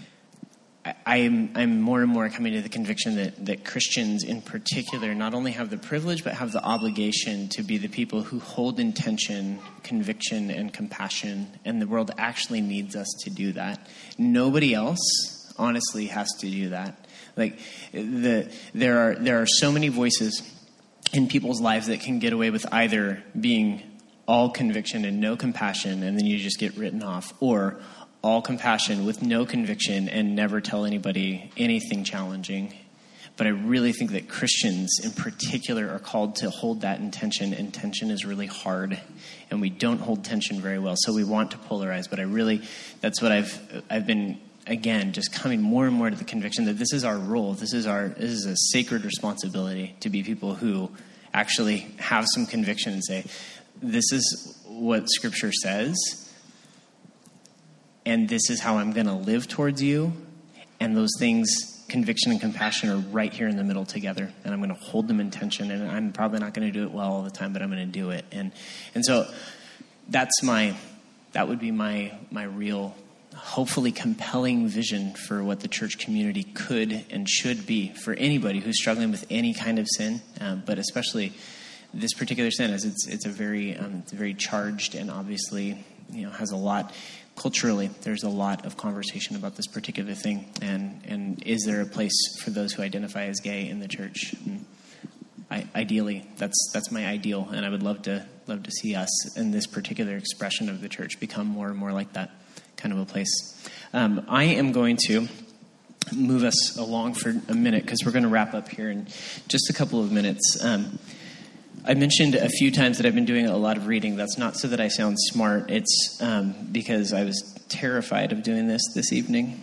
I'm more and more coming to the conviction that Christians in particular not only have the privilege but have the obligation to be the people who hold in tension conviction and compassion, and the world actually needs us to do that. Nobody else honestly has to do that. Like there are so many voices in people's lives that can get away with either being all conviction and no compassion, and then you just get written off, or all compassion with no conviction and never tell anybody anything challenging. But I really think that Christians in particular are called to hold that in tension, and tension is really hard, and we don't hold tension very well, so we want to polarize. But that's what I've been, again, just coming more and more to the conviction that this is our role. This is a sacred responsibility to be people who actually have some conviction and say, this is what Scripture says, and this is how I'm going to live towards you. And those things, conviction and compassion, are right here in the middle together. And I'm going to hold them in tension. And I'm probably not going to do it well all the time, but I'm going to do it. And so that would be my real, hopefully compelling vision for what the church community could and should be for anybody who's struggling with any kind of sin, but especially this particular sin, as it's a very charged and obviously has a lot. Culturally, there's a lot of conversation about this particular thing, and is there a place for those who identify as gay in the church? Ideally, that's my ideal, and I would love to see us in this particular expression of the church become more and more like that kind of a place. I am going to move us along for a minute because we're going to wrap up here in just a couple of minutes. I mentioned a few times that I've been doing a lot of reading. That's not so that I sound smart. It's because I was terrified of doing this evening.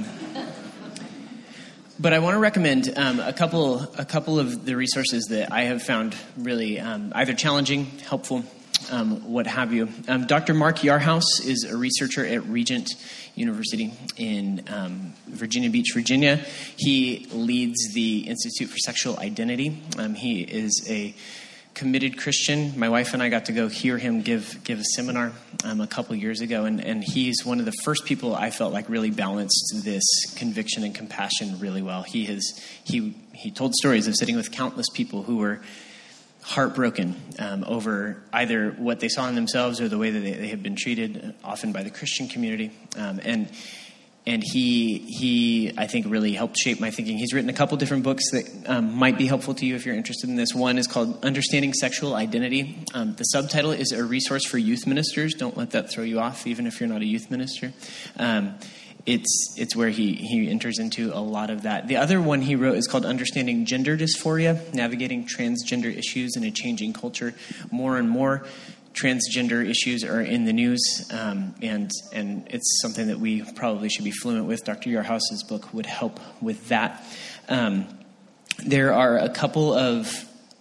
But I want to recommend a couple of the resources that I have found really either challenging, helpful, what have you. Dr. Mark Yarhouse is a researcher at Regent University in Virginia Beach, Virginia. He leads the Institute for Sexual Identity. He is a committed Christian. My wife and I got to go hear him give a seminar a couple years ago, and he's one of the first people I felt like really balanced this conviction and compassion really well. He told stories of sitting with countless people who were heartbroken over either what they saw in themselves or the way that they had been treated, often by the Christian community, and he, I think, really helped shape my thinking. He's written a couple different books that might be helpful to you if you're interested in this. One is called Understanding Sexual Identity. The subtitle is A Resource for Youth Ministers. Don't let that throw you off, even if you're not a youth minister. It's where he enters into a lot of that. The other one he wrote is called Understanding Gender Dysphoria, Navigating Transgender Issues in a Changing Culture. More and more transgender issues are in the news, and it's something that we probably should be fluent with. Dr. Yarhouse's book would help with that. There are a couple of...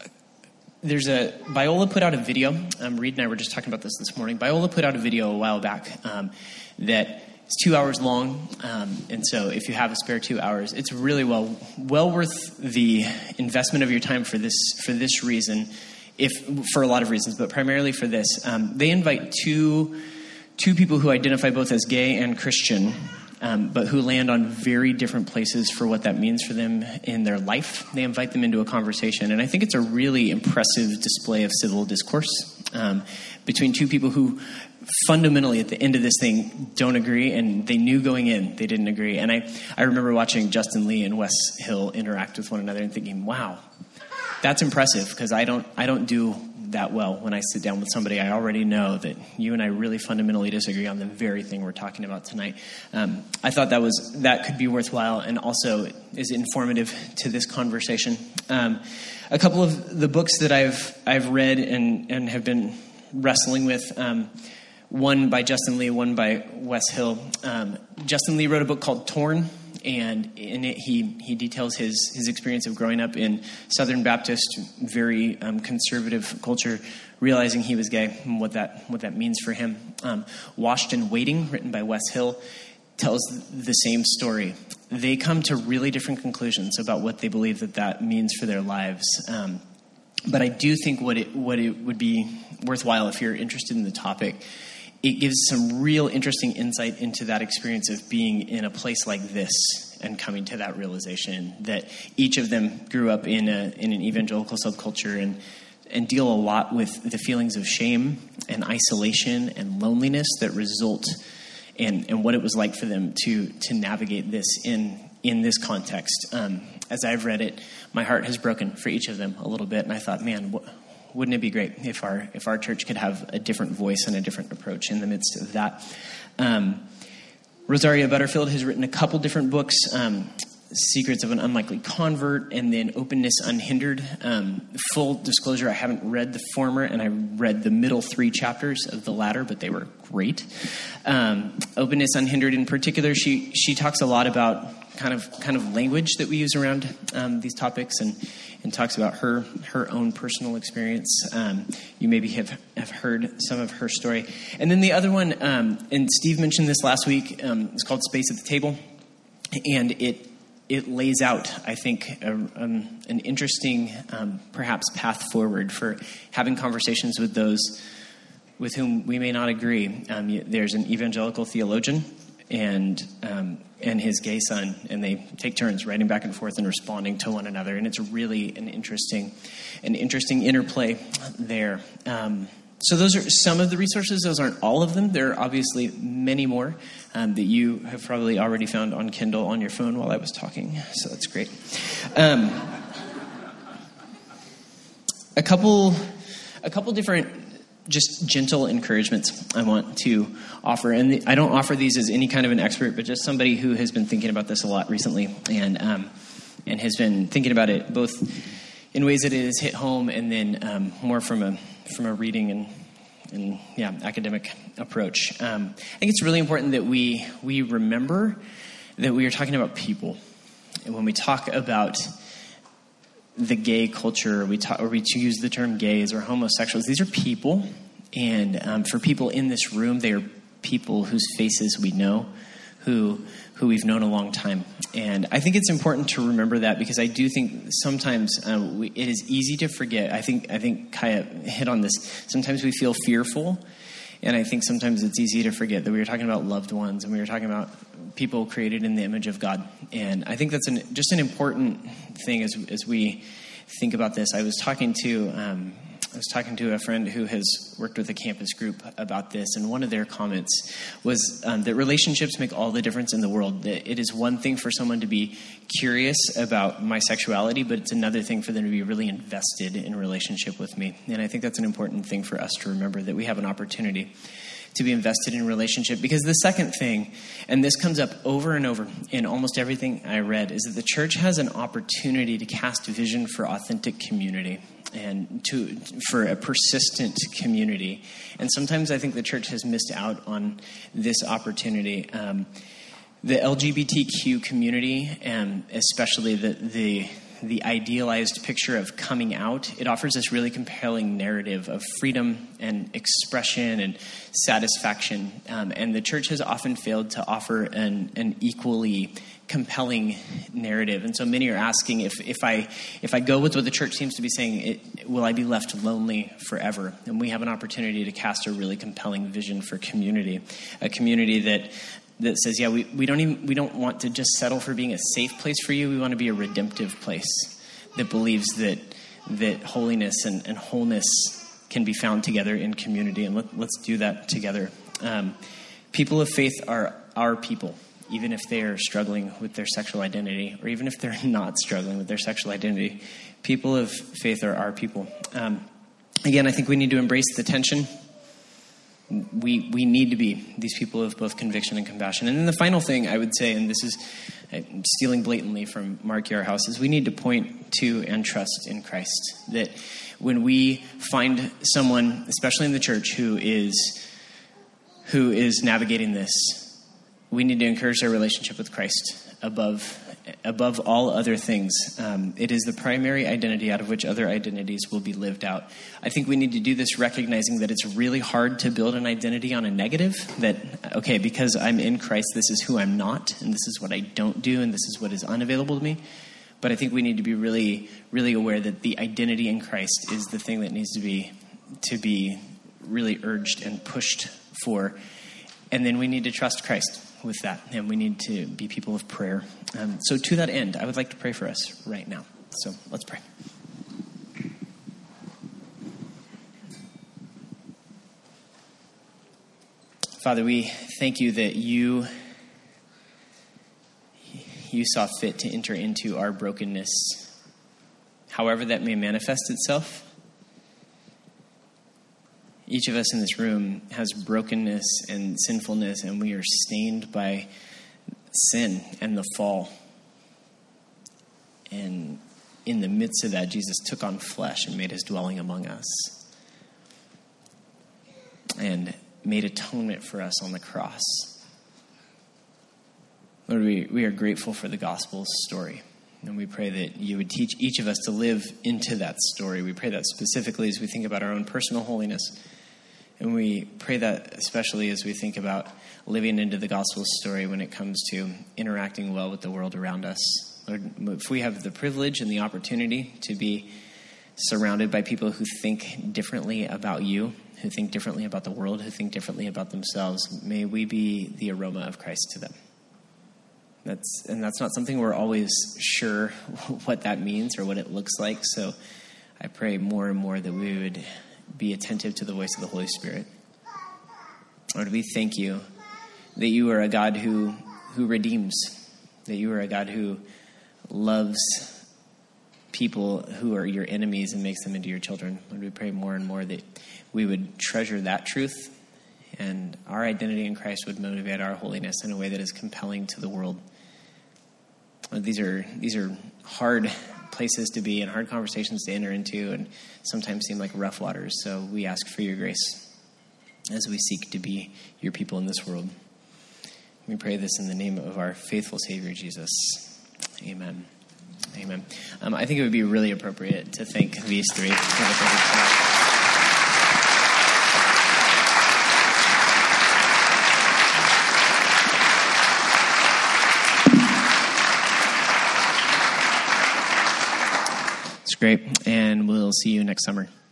Biola put out a video. Reed and I were just talking about this morning. Biola put out a video a while back that is 2 hours long, and so if you have a spare 2 hours, it's really well worth the investment of your time for this reason. For a lot of reasons, but primarily for this. They invite two people who identify both as gay and Christian, but who land on very different places for what that means for them in their life. They invite them into a conversation, and I think it's a really impressive display of civil discourse between two people who fundamentally at the end of this thing don't agree, and they knew going in they didn't agree. And I remember watching Justin Lee and Wes Hill interact with one another and thinking, wow, that's impressive, because I don't do that well when I sit down with somebody I already know that you and I really fundamentally disagree on the very thing we're talking about tonight. I thought that could be worthwhile and also is informative to this conversation. A couple of the books that I've read and have been wrestling with, one by Justin Lee, one by Wes Hill. Justin Lee wrote a book called Torn, and in it he details his experience of growing up in Southern Baptist, very conservative culture, realizing he was gay and what that means for him. Washed and Waiting, written by Wes Hill, tells the same story. They come to really different conclusions about what they believe that means for their lives. But I do think what it would be worthwhile if you're interested in the topic, it gives some real interesting insight into that experience of being in a place like this and coming to that realization that each of them grew up in an evangelical subculture and deal a lot with the feelings of shame and isolation and loneliness that result and what it was like for them to navigate this in this context. As I've read it, my heart has broken for each of them a little bit, and I thought, man, wouldn't it be great if our church could have a different voice and a different approach in the midst of that? Rosaria Butterfield has written a couple different books, Secrets of an Unlikely Convert, and then Openness Unhindered. Full disclosure, I haven't read the former, and I read the middle 3 chapters of the latter, but they were great. Openness Unhindered in particular, she talks a lot about kind of language that we use around these topics and talks about her own personal experience. You maybe have heard some of her story. And then the other one, and Steve mentioned this last week, it's called Space at the Table, and it lays out, I think, an interesting, perhaps, path forward for having conversations with those with whom we may not agree. There's an evangelical theologian and his gay son, and they take turns writing back and forth and responding to one another, and it's really an interesting interplay there. So those are some of the resources. Those aren't all of them. There are obviously many more that you have probably already found on Kindle on your phone while I was talking, so that's great. A couple different just gentle encouragements I want to offer. And I don't offer these as any kind of an expert, but just somebody who has been thinking about this a lot recently and has been thinking about it both in ways that it has hit home and then more from a reading and academic approach. I think it's really important that we remember that we are talking about people. And when we talk about the gay culture, or we use the term gays or homosexuals, these are people. And for people in this room, they are people whose faces we know, who we've known a long time. And I think it's important to remember that because I do think sometimes it is easy to forget. I think Kaya hit on this. Sometimes we feel fearful, and I think sometimes it's easy to forget that we were talking about loved ones and we were talking about people created in the image of God. And I think that's just an important thing as we think about this. I was talking to a friend who has worked with a campus group about this, and one of their comments was that relationships make all the difference in the world. That it is one thing for someone to be curious about my sexuality, but it's another thing for them to be really invested in a relationship with me. And I think that's an important thing for us to remember, that we have an opportunity to be invested in a relationship. Because the second thing, and this comes up over and over in almost everything I read, is that the church has an opportunity to cast vision for authentic community and for a persistent community. And sometimes I think the church has missed out on this opportunity. The LGBTQ community, and especially the idealized picture of coming out, it offers this really compelling narrative of freedom and expression and satisfaction. And the church has often failed to offer an equally compelling narrative. And so many are asking, if I go with what the church seems to be saying, will I be left lonely forever? And we have an opportunity to cast a really compelling vision for community, a community that says, we don't want to just settle for being a safe place for you. We want to be a redemptive place that believes that holiness and wholeness can be found together in community. And let's do that together. People of faith are our people, even if they are struggling with their sexual identity, or even if they're not struggling with their sexual identity. People of faith are our people. Again, I think we need to embrace the tension. We need to be these people of both conviction and compassion. And then the final thing I would say, and this is stealing blatantly from Mark Yarhouse, is we need to point to and trust in Christ. That when we find someone, especially in the church, who is navigating this, we need to encourage their relationship with Christ above all other things. It is the primary identity out of which other identities will be lived out. I think we need to do this recognizing that it's really hard to build an identity on a negative, that, okay, because I'm in Christ, this is who I'm not, and this is what I don't do, and this is what is unavailable to me. But I think we need to be really, really aware that the identity in Christ is the thing that needs to be really urged and pushed for. And then we need to trust Christ with that, and we need to be people of prayer. So to that end, I would like to pray for us right now. So let's pray. Father, we thank you that you saw fit to enter into our brokenness, however that may manifest itself. Each of us in this room has brokenness and sinfulness, and we are stained by sin and the fall. And in the midst of that, Jesus took on flesh and made his dwelling among us and made atonement for us on the cross. Lord, we are grateful for the gospel story. And we pray that you would teach each of us to live into that story. We pray that specifically as we think about our own personal holiness. And we pray that especially as we think about living into the gospel story when it comes to interacting well with the world around us. Lord, if we have the privilege and the opportunity to be surrounded by people who think differently about you, who think differently about the world, who think differently about themselves, may we be the aroma of Christ to them. That's not something we're always sure what that means or what it looks like. So I pray more and more that we would be attentive to the voice of the Holy Spirit. Lord, we thank you that you are a God who redeems, that you are a God who loves people who are your enemies and makes them into your children. Lord, we pray more and more that we would treasure that truth, and our identity in Christ would motivate our holiness in a way that is compelling to the world. Lord, these are hard places to be and hard conversations to enter into, and sometimes seem like rough waters. So we ask for your grace as we seek to be your people in this world. We pray this in the name of our faithful Savior, Jesus. Amen. Amen. I think it would be really appropriate to thank these three. It's great, and we'll see you next summer.